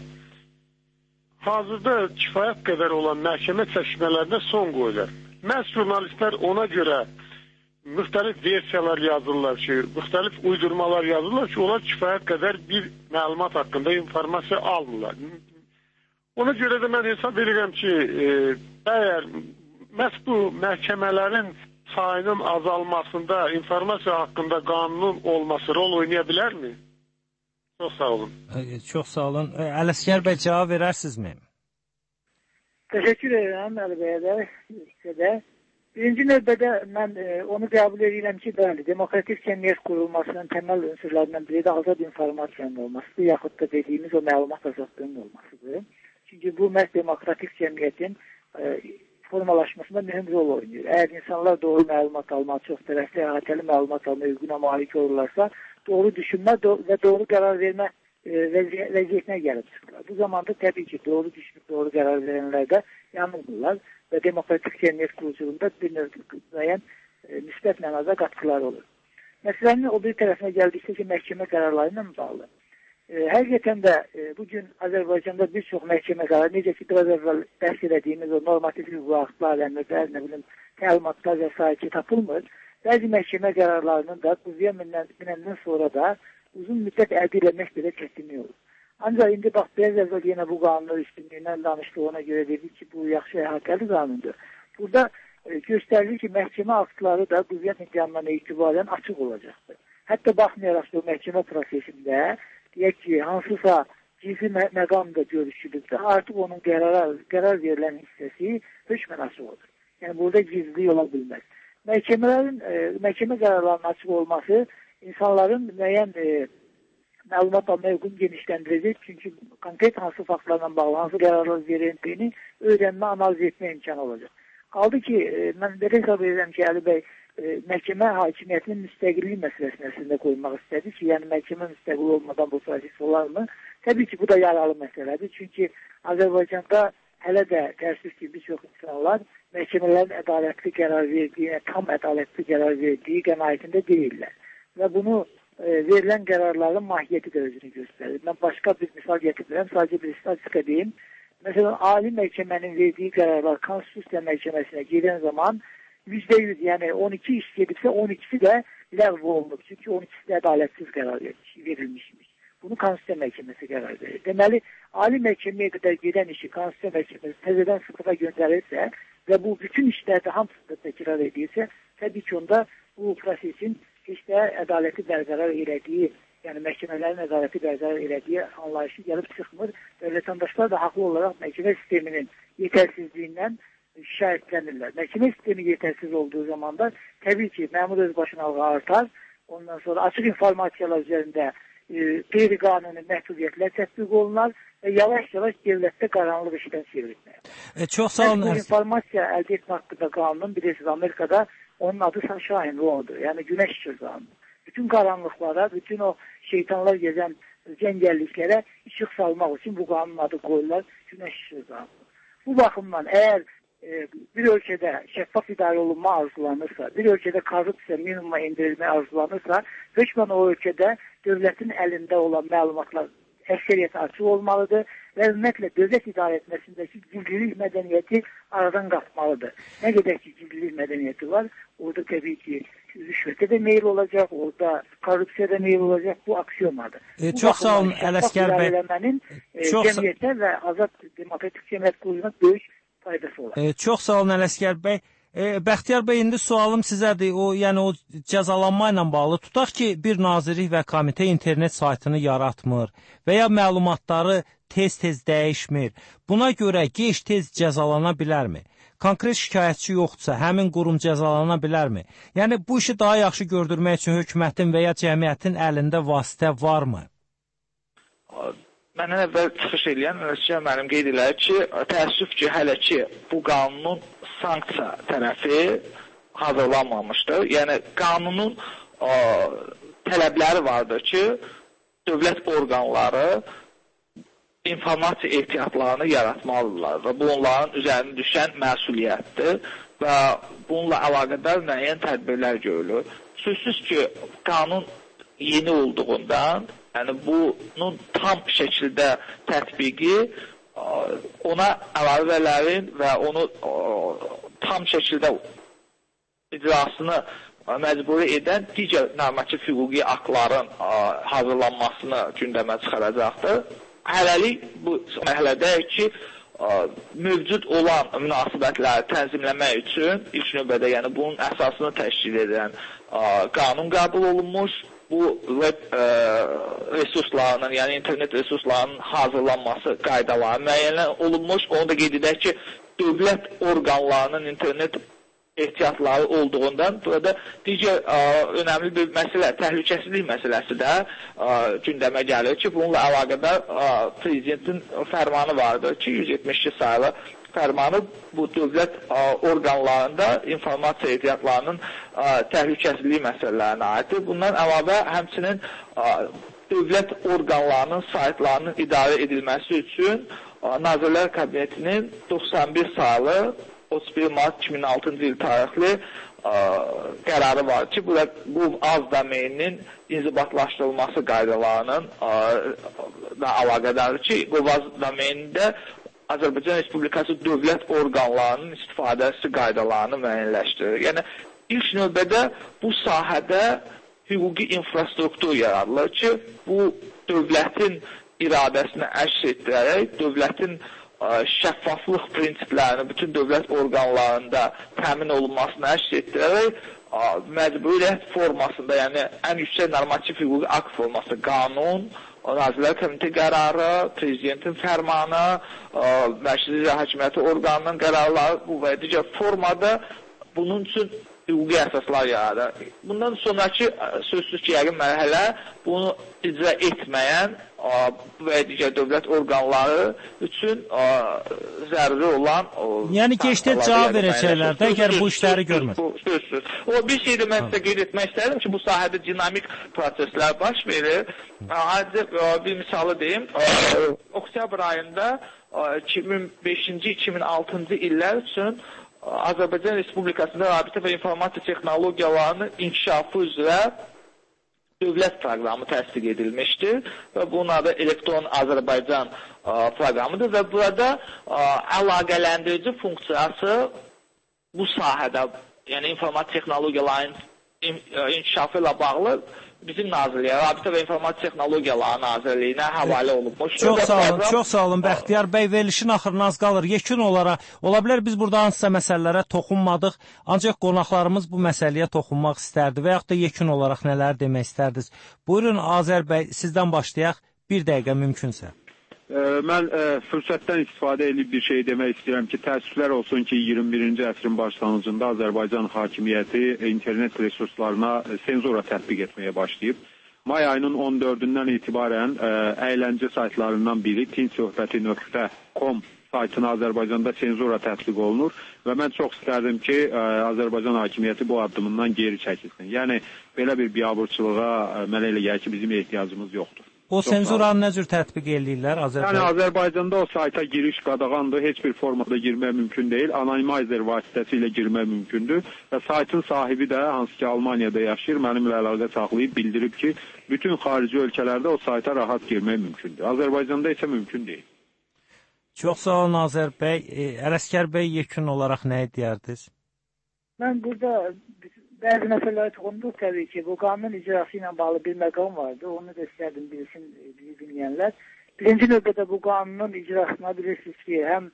S20: hazırda kifayət qədər olan məhkəmə çəkişmələrinə son qoyular. Məhz jurnalistlər ona görə müxtəlif versiyalar yazırlar ki, müxtəlif uydurmalar yazırlar ki, onlar kifayət qədər bir məlumat haqqında informasiya almırlar. Ona görə də mən hesab edirəm ki, əgər məhz bu məhkəmələrin sayının azalmasında informasiya haqqında qanunun olması rol oynaya bilərmi? Çox sağ olun.
S9: Çox sağ olun. Ələsgər bəy, cavab verərsinizmi?
S10: Təşəkkür edirəm Əli bəyə də. Birinci növbədə mən onu qəbul edirəm ki, bəli, demokratik cəmiyyət qurulmasının təməl unsurlarından biri də azad informasiyanın olmasıdır, yaxud da dediyimiz o məlumat azadlığının olmasıdır. Çünki bu məhz demokratik cəmiyyətin formalaşmasında mühüm rol oynayır. Əgər insanlar doğru məlumat almaq, çox tərəfli, əhatəli məlumat alma hüququna malik olurlarsa, doğru düşünmə və doğru qərar vermə vəziyyətinə gəlib çıxırlar. Bu zamanda təbii ki, doğru düşünüb, doğru qərar verənlər də yanılmırlar və demokratik cəmiyyət quruculuğunda bir növ müəyyən müsbət mənada qatqılar olur. Məsələnin o bir tərəfinə gəldikdə ki, məhkəmə qərarları ilə bağlı. Həqiqətən də bugün Azərbaycanda bir çox məhkəmə qərarı, necə ki, biraz əvvəl bəhs edədiyimiz o normativ hüquq aktlar, əmrlər, təlimatlar və s. tapılmır. Bəzi məhkəmə qərarlarının da qüvvəyə minəndən sonra da uzun müddət əldə etmək belə çətinlik olur. Ancaq indi bax, biraz əvvəl yenə bu qanunun üstünlüyündən danışdıq, ona görə dedik ki, bu yaxşı əhatəli qanundur. Burada göstərilir ki, məhkəmə aktları da qüvvət imkanlarına etibarən açıq olacaqdır. Hətta baxmayaraq ki, o məhkəmə prosesində deyək ki, hansısa gizli məqamda görüşülübsə, artıq onun qərar verilən hissəsi hökmən açıq olur. Yəni, burada gizli ola bilməz. Məhkəmə qərarlarının açıq olması insanların müəyyən məlumat almaya uyğun genişləndirəcək. Çünki konkret hansı faktlarla bağlı, hansı qərarlar verildiğini öyrənmə, analiz etmə imkanı olacaq. Qaldı ki, mən belə hesab edirəm ki, Əli bəy, məhkəmə hakimiyyətinin müstəqillik məsələsini əslində qoymaq istədi ki, yəni məhkəmə müstəqil olmadan bu proses olarmı? Təbii ki, bu da yaralı məsələdir. Çünki Azərbaycanda hələ də təəssüf ki, bir çox insanlar məhkəmələrin ədalətli qərar verdiyi, tam ədalətli qərar verdiyi qənaətində deyirlər. Və bunu verilən qərarların mahiyyəti də özünü göstərir. Mən başqa bir misal gətirmirəm, sadəcə bir statistika deyim. Məsələn, Ali məhkəmənin verdiyi qərarlar Konstitusiya məhkəməsinə gedən zaman %100, yəni 12 iş gedibsə 12'si də ləğv olunub. Çünki 12'si də ədalətsiz qərar verilmişmiş. Bunu Konstitusiya məhkəməsi qərar verir. Deməli, Ali məhkəməyə qədər gedən işi Konstitusiya məhkəməsi təzədən sıfıra göndərirsə və bu bütün işlərdə hamısında təkrar edirsə, təbii ki, onda bu prosesin heç də ədaləti bərqərar elədiyi, yəni məhkəmələrin ədaləti bərqərar elədiyi anlayışı gəlib çıxmır və vətəndaşlar da haqlı olaraq məhkəmə sisteminin yetərsizliyindən şikayətlənirlər. Məhkəmə sistemi yetərsiz olduğu zaman da təbii ki, məmur özbaşınalığı artar. Ondan sonra açıq informasiyalar üzərində qeyri-qanuni məhdudiyyətlər tətbiq olunar və yavaş-yavaş dövlətdə qaranlıq işdən çevrilmir.
S9: Çox sağ olun.
S10: Bu informasiya əldə etmə haqqında qanunun bilirsiniz, Amerikada onun adı Sunshine Law'dur. Yəni günəş işığı qanunu. Bütün qaranlıqlara, bütün o şeytanlar gezən cəngəlliklərə işıq salmaq üçün bu qanunun adı qoyurlar günəş işığı qanunu. Bu baxımdan əgər bir ölkədə şəffaf idarə olunma arzulanırsa, bir ölkədə korrupsiya minimuma endirilmə arzulanırsa, hökmən o ölkədə dövlətin əlində olan məlumatlar əksəriyyəti açıq olmalıdır və ümumiyyətlə dövlət idarə etməsindəki gizlilik mədəniyyəti aradan qalxmalıdır. Nə qədər ki, gizlilik mədəniyyəti var, orada təbii ki, rüşvətə də meyil olacaq, orada korrupsiya da meyil olacaq, bu aksiyomadır.
S9: Çox sağ olun, Ələsgər bəy.
S10: Cəmiyyətə və azad demokratik cəmiyyət quruluna böyük faydası olar.
S9: Çox sağ olun, Ələsgər bəy. Bəxtiyar bəy, indi sualım sizədir. Yəni o cəzalanma ilə bağlı. Tutaq ki, bir nazirlik və komitə internet saytını yaratmır və ya məlumatları tez-tez dəyişmir. Buna görə gec-tez cəzalana bilərmi? Konkret şikayətçi yoxdursa, həmin qurum cəzalana bilərmi? Yəni bu işi daha yaxşı gördürmək üçün hökumətin və ya cəmiyyətin əlində vasitə varmı?
S18: Məndən əvvəl çıxış edən mənim qeyd edilər ki, təəssüf ki, hələ ki bu qanunun sanksiya tərəfi hazırlanmamışdır. Yəni qanunun tələbləri vardır ki, dövlət orqanları informasiya ehtiyatlarını yaratmalıdırlar və bu onların üzərində düşən məsuliyyətdir və bununla əlaqədar müəyyən tədbirlər görülür. Sözsüz ki, qanun yeni olduğundan, yəni bunun tam şəkildə tətbiqi ona əlavələrin və onu tam şəkildə icrasını məcburi edən digər normativ hüquqi aktların hazırlanmasını gündəmə çıxaracaqdır. Hələlik bu mərhələdəyik ki, mövcud olan münasibətləri tənzimləmək üçün ilk növbədə, yəni bunun əsasını təşkil edən qanun qəbul olunmuş. Bu web resurslarının, yəni internet resurslarının hazırlanması qaydaları müəyyən olunmuş. Onu da qeyd edək ki, dövlət orqanlarının internet ehtiyatları olduğundan burada digər önəmli bir məsələ, təhlükəsizlik məsələsi də gündəmə gəlir ki, bununla əlaqədar prezidentin fərmanı vardır ki, 172 sayılı fərmanı bu dövlət orqanlarında informasiya ehtiyatlarının təhlükəsizlik məsələlərinə aiddir. Bundan əlavə həmçinin dövlət orqanlarının saytlarının idarə edilməsi üçün Nazirlər Kabinetinin 91 sayılı 31 mart 2006-cı il tarixli qərarı var ki, bu az domeninin inzibatlaşdırılması qaydalarının da əlaqədardır ki, bu az domenində Azərbaycan Respublikası dövlət orqanlarının istifadəsi qaydalarını müəyyənləşdirir. Yəni, ilk növbədə bu sahədə hüquqi infrastruktur yaradılır ki, bu dövlətin iradəsini əks etdirərək, dövlətin şəffaflıq prinsiplərini bütün dövlət orqanlarında təmin olunmasını əks etdirərək məcburiyyət formasında, yəni ən yüksək normativ hüquqi akt forması, qanun, Nazirlər Komitə qərarı, Prezidentin fərmanı, Mərkəzi İcra Hakimiyyəti orqanının qərarları bu və digər formada bunun üçün hüquqi əsaslar yaradır. Bundan sonraki sözsüz ki, yəqin mərhələ bunu icra etməyən və digər dövlət orqanları üçün zəruri olan...
S9: Yəni keçdə cavab verəcəklər də, əgər bu işləri görmür.
S18: Sözsüz. O bir şey də mən sizə qeyd etmək istərdim ki, bu sahədə dinamik proseslər baş verir. Bir misalı deyim. Oktyabr ayında 2005-ci, 2006-cı illər üçün Azərbaycan Respublikasında rabitə və informasiya texnologiyalarının inkişafı üzrə dövlət proqramı təsdiq edilmişdir və bunun adı Elektron Azərbaycan proqramıdır və burada əlaqələndirici funksiyası bu sahədə, yəni informasiya texnologiyalarının inkişafı ilə bağlı bizim nazirliyə, Rabitə və İnformasiya Texnologiyaları Nazirliyinə həvalə olunmuşdur.
S9: Çox sağ olun Bəxtiyar bəy. Verilişin axırına az qalır. Yekun olaraq, ola bilər biz burada hansısa məsələlərə toxunmadıq, ancaq qonaqlarımız bu məsələyə toxunmaq istərdi və yaxud da yekun olaraq nələr demək istərdiniz? Buyurun Azər bəy, sizdən başlayaq, bir dəqiqə mümkünsə.
S17: Mən fürsətdən istifadə edib bir şey demək istəyirəm ki, təəssüflər olsun ki, 21-ci əsrin başlanğıcında Azərbaycan hakimiyyəti internet resurslarına senzura tətbiq etməyə başlayıb. May ayının 14-dən etibarən əyləncə saytlarından biri tinsöhbəti.com saytına Azərbaycanda senzura tətbiq olunur və mən çox istərdim ki, Azərbaycan hakimiyyəti bu addımından geri çəkilsin. Yəni, belə bir biabırçılığa mənə elə gəlir ki, bizim ehtiyacımız yoxdur.
S9: O senzuranı nə cür tətbiq edirlər Azərbaycanda?
S17: Yəni Azərbaycanda o sayta giriş qadağandır, heç bir formada girmək mümkün deyil. Anonymizer vasitəsilə girmək mümkündür və saytın sahibi də, hansı ki Almaniyada yaşayır, mənimlə əlaqə saxlayıb bildirib ki, bütün xarici ölkələrdə o sayta rahat girmək mümkündür. Azərbaycanda isə mümkün deyil.
S9: Çox sağ olun Azər bəy. Ələsgər bəy, yekun olaraq nə edərdiniz?
S10: Mən burada bəzi məsələlərə toxunduq təbii ki, bu qanun icrası ilə bağlı bir məqam vardı. Onu da istərdim bilsin bizi dinləyənlər. Birinci növbədə bu qanunun icrasına bilirsiniz ki, həm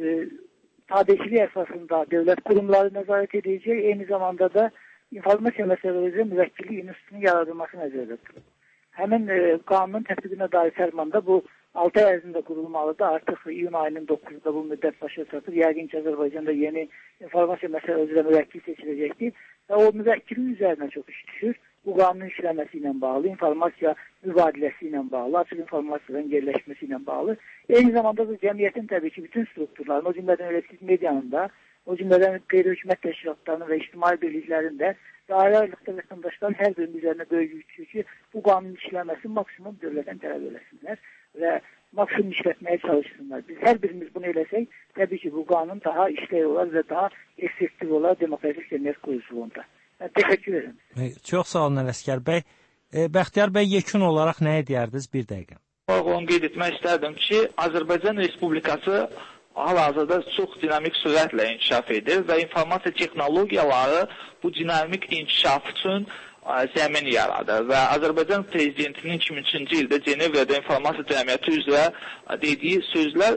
S10: tabeçilik əsasında dövlət qurumları nəzarət edəcək, eyni zamanda da informasiya məsələləri müvəkkillik institutunun yaradılması nəzərdə tutulur. Həmin qanunun tətbiqinə dair fərmanda bu 6 ay ərzində qurulmalıdır. Artıq iyun ayının 9-da bu müddət başa çatır. Yəqin ki, Azərbaycanda yeni informasiya məsələləri üzrə müvəkkil seçiləcəkdir. Və o müvəkkilin üzərinə çox iş düşür. Bu qanunun işləməsi ilə bağlı, informasiya mübadiləsi ilə bağlı, açıq informasiyaların yerləşməsi ilə bağlı. Eyni zamanda da cəmiyyətin təbii ki, bütün strukturlarının, o cümlədən elektronik medianın da, o cümlədən qeyri-hökumət təşkilatlarının və ictimai birliklərin də dairə aylıqda vətəndaşların hər birinin üzərinə böyük yük düşür ki, bu qanunun işləməsi maksimum dövlətdən tələb eləsinlər və maksimum işlətməyə çalışsınlar. Biz hər birimiz bunu eləsək, təbii ki, bu qanun daha işləyə olar və daha effektiv olar demokratik cəmiyyət quruluşluğunda. Təşəkkür ederim.
S9: Çox sağ olun Ələsgər bəy. Bəxtiyar bəy, yekun olaraq nə edərdiniz bir dəqiqə?
S18: Onu qeyd etmək istərdim ki, Azərbaycan Respublikası hal-hazırda çox dinamik sürətlə inkişaf edir və informasiya texnologiyaları bu dinamik inkişaf üçün zəmin yaradır və Azərbaycan Prezidentinin 2003-cü ildə Cenevrədə informasiya cəmiyyəti üzrə dediyi sözlər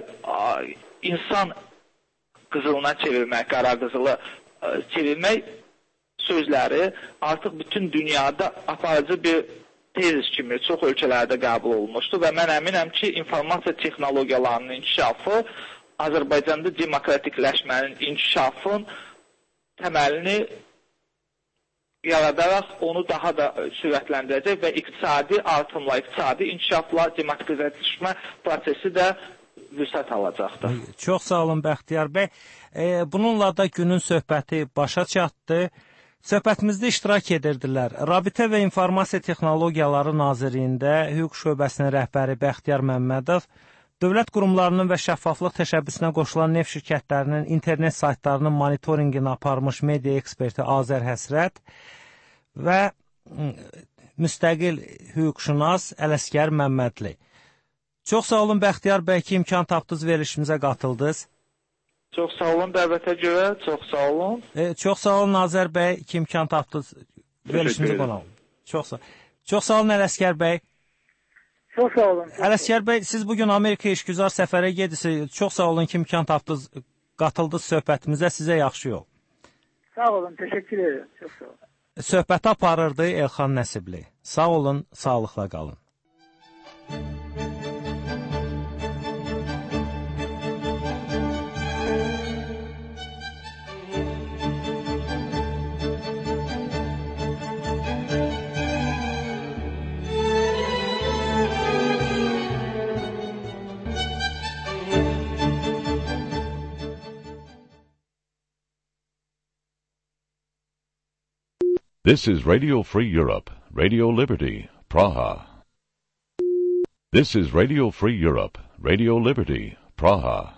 S18: insan qızılına çevirmək, qara qızılı çevirmək sözləri artıq bütün dünyada aparıcı bir tezis kimi çox ölkələrdə qəbul olunmuşdur və mən əminəm ki, informasiya texnologiyalarının inkişafı Azərbaycanda demokratikləşmənin inkişafın təməlini yaradaraq onu daha da sürətləndirəcək və iqtisadi artımla, iqtisadi inkişafla demokratikləşmə prosesi də vüsət alacaqdır.
S9: Çox sağ olun Bəxtiyar bəy. Bununla da günün söhbəti başa çatdı. Söhbətimizdə iştirak edirdilər. Rabitə və İnformasiya Texnologiyaları Nazirliyində hüquq şöbəsinin rəhbəri Bəxtiyar Məmmədov, dövlət qurumlarının və şəffaflıq təşəbbüsünə qoşulan neft şirkətlərinin internet saytlarının monitorinqini aparmış media eksperti Azər Həsrət və müstəqil hüquqşünas Ələsgər Məmmədli. Çox sağ olun Bəxtiyar bəy ki, imkan tapdınız, verilişimizə qatıldınız.
S18: Çox sağ olun dəvətə görə, çox sağ olun.
S9: Çox sağ olun Azər bəy ki, imkan tapdınız, verilişimizə qonaq olun. Çox sağ olun Ələsgər bəy.
S10: Çox sağ olun.
S9: Ələsgər bəy, siz bugün Amerika işgüzar səfərə gedirsiniz. Çox sağ olun ki, imkan tapdınız, qatıldınız söhbətimizə. Sizə yaxşı yol.
S10: Sağ olun, təşəkkür edirəm. Çox sağ olun.
S9: Söhbəti aparırdı Elxan Nəsibli. Sağ olun, sağlıqla qalın.
S21: This is Radio Free Europe, Radio Liberty, Praha. This is Radio Free Europe, Radio Liberty, Praha.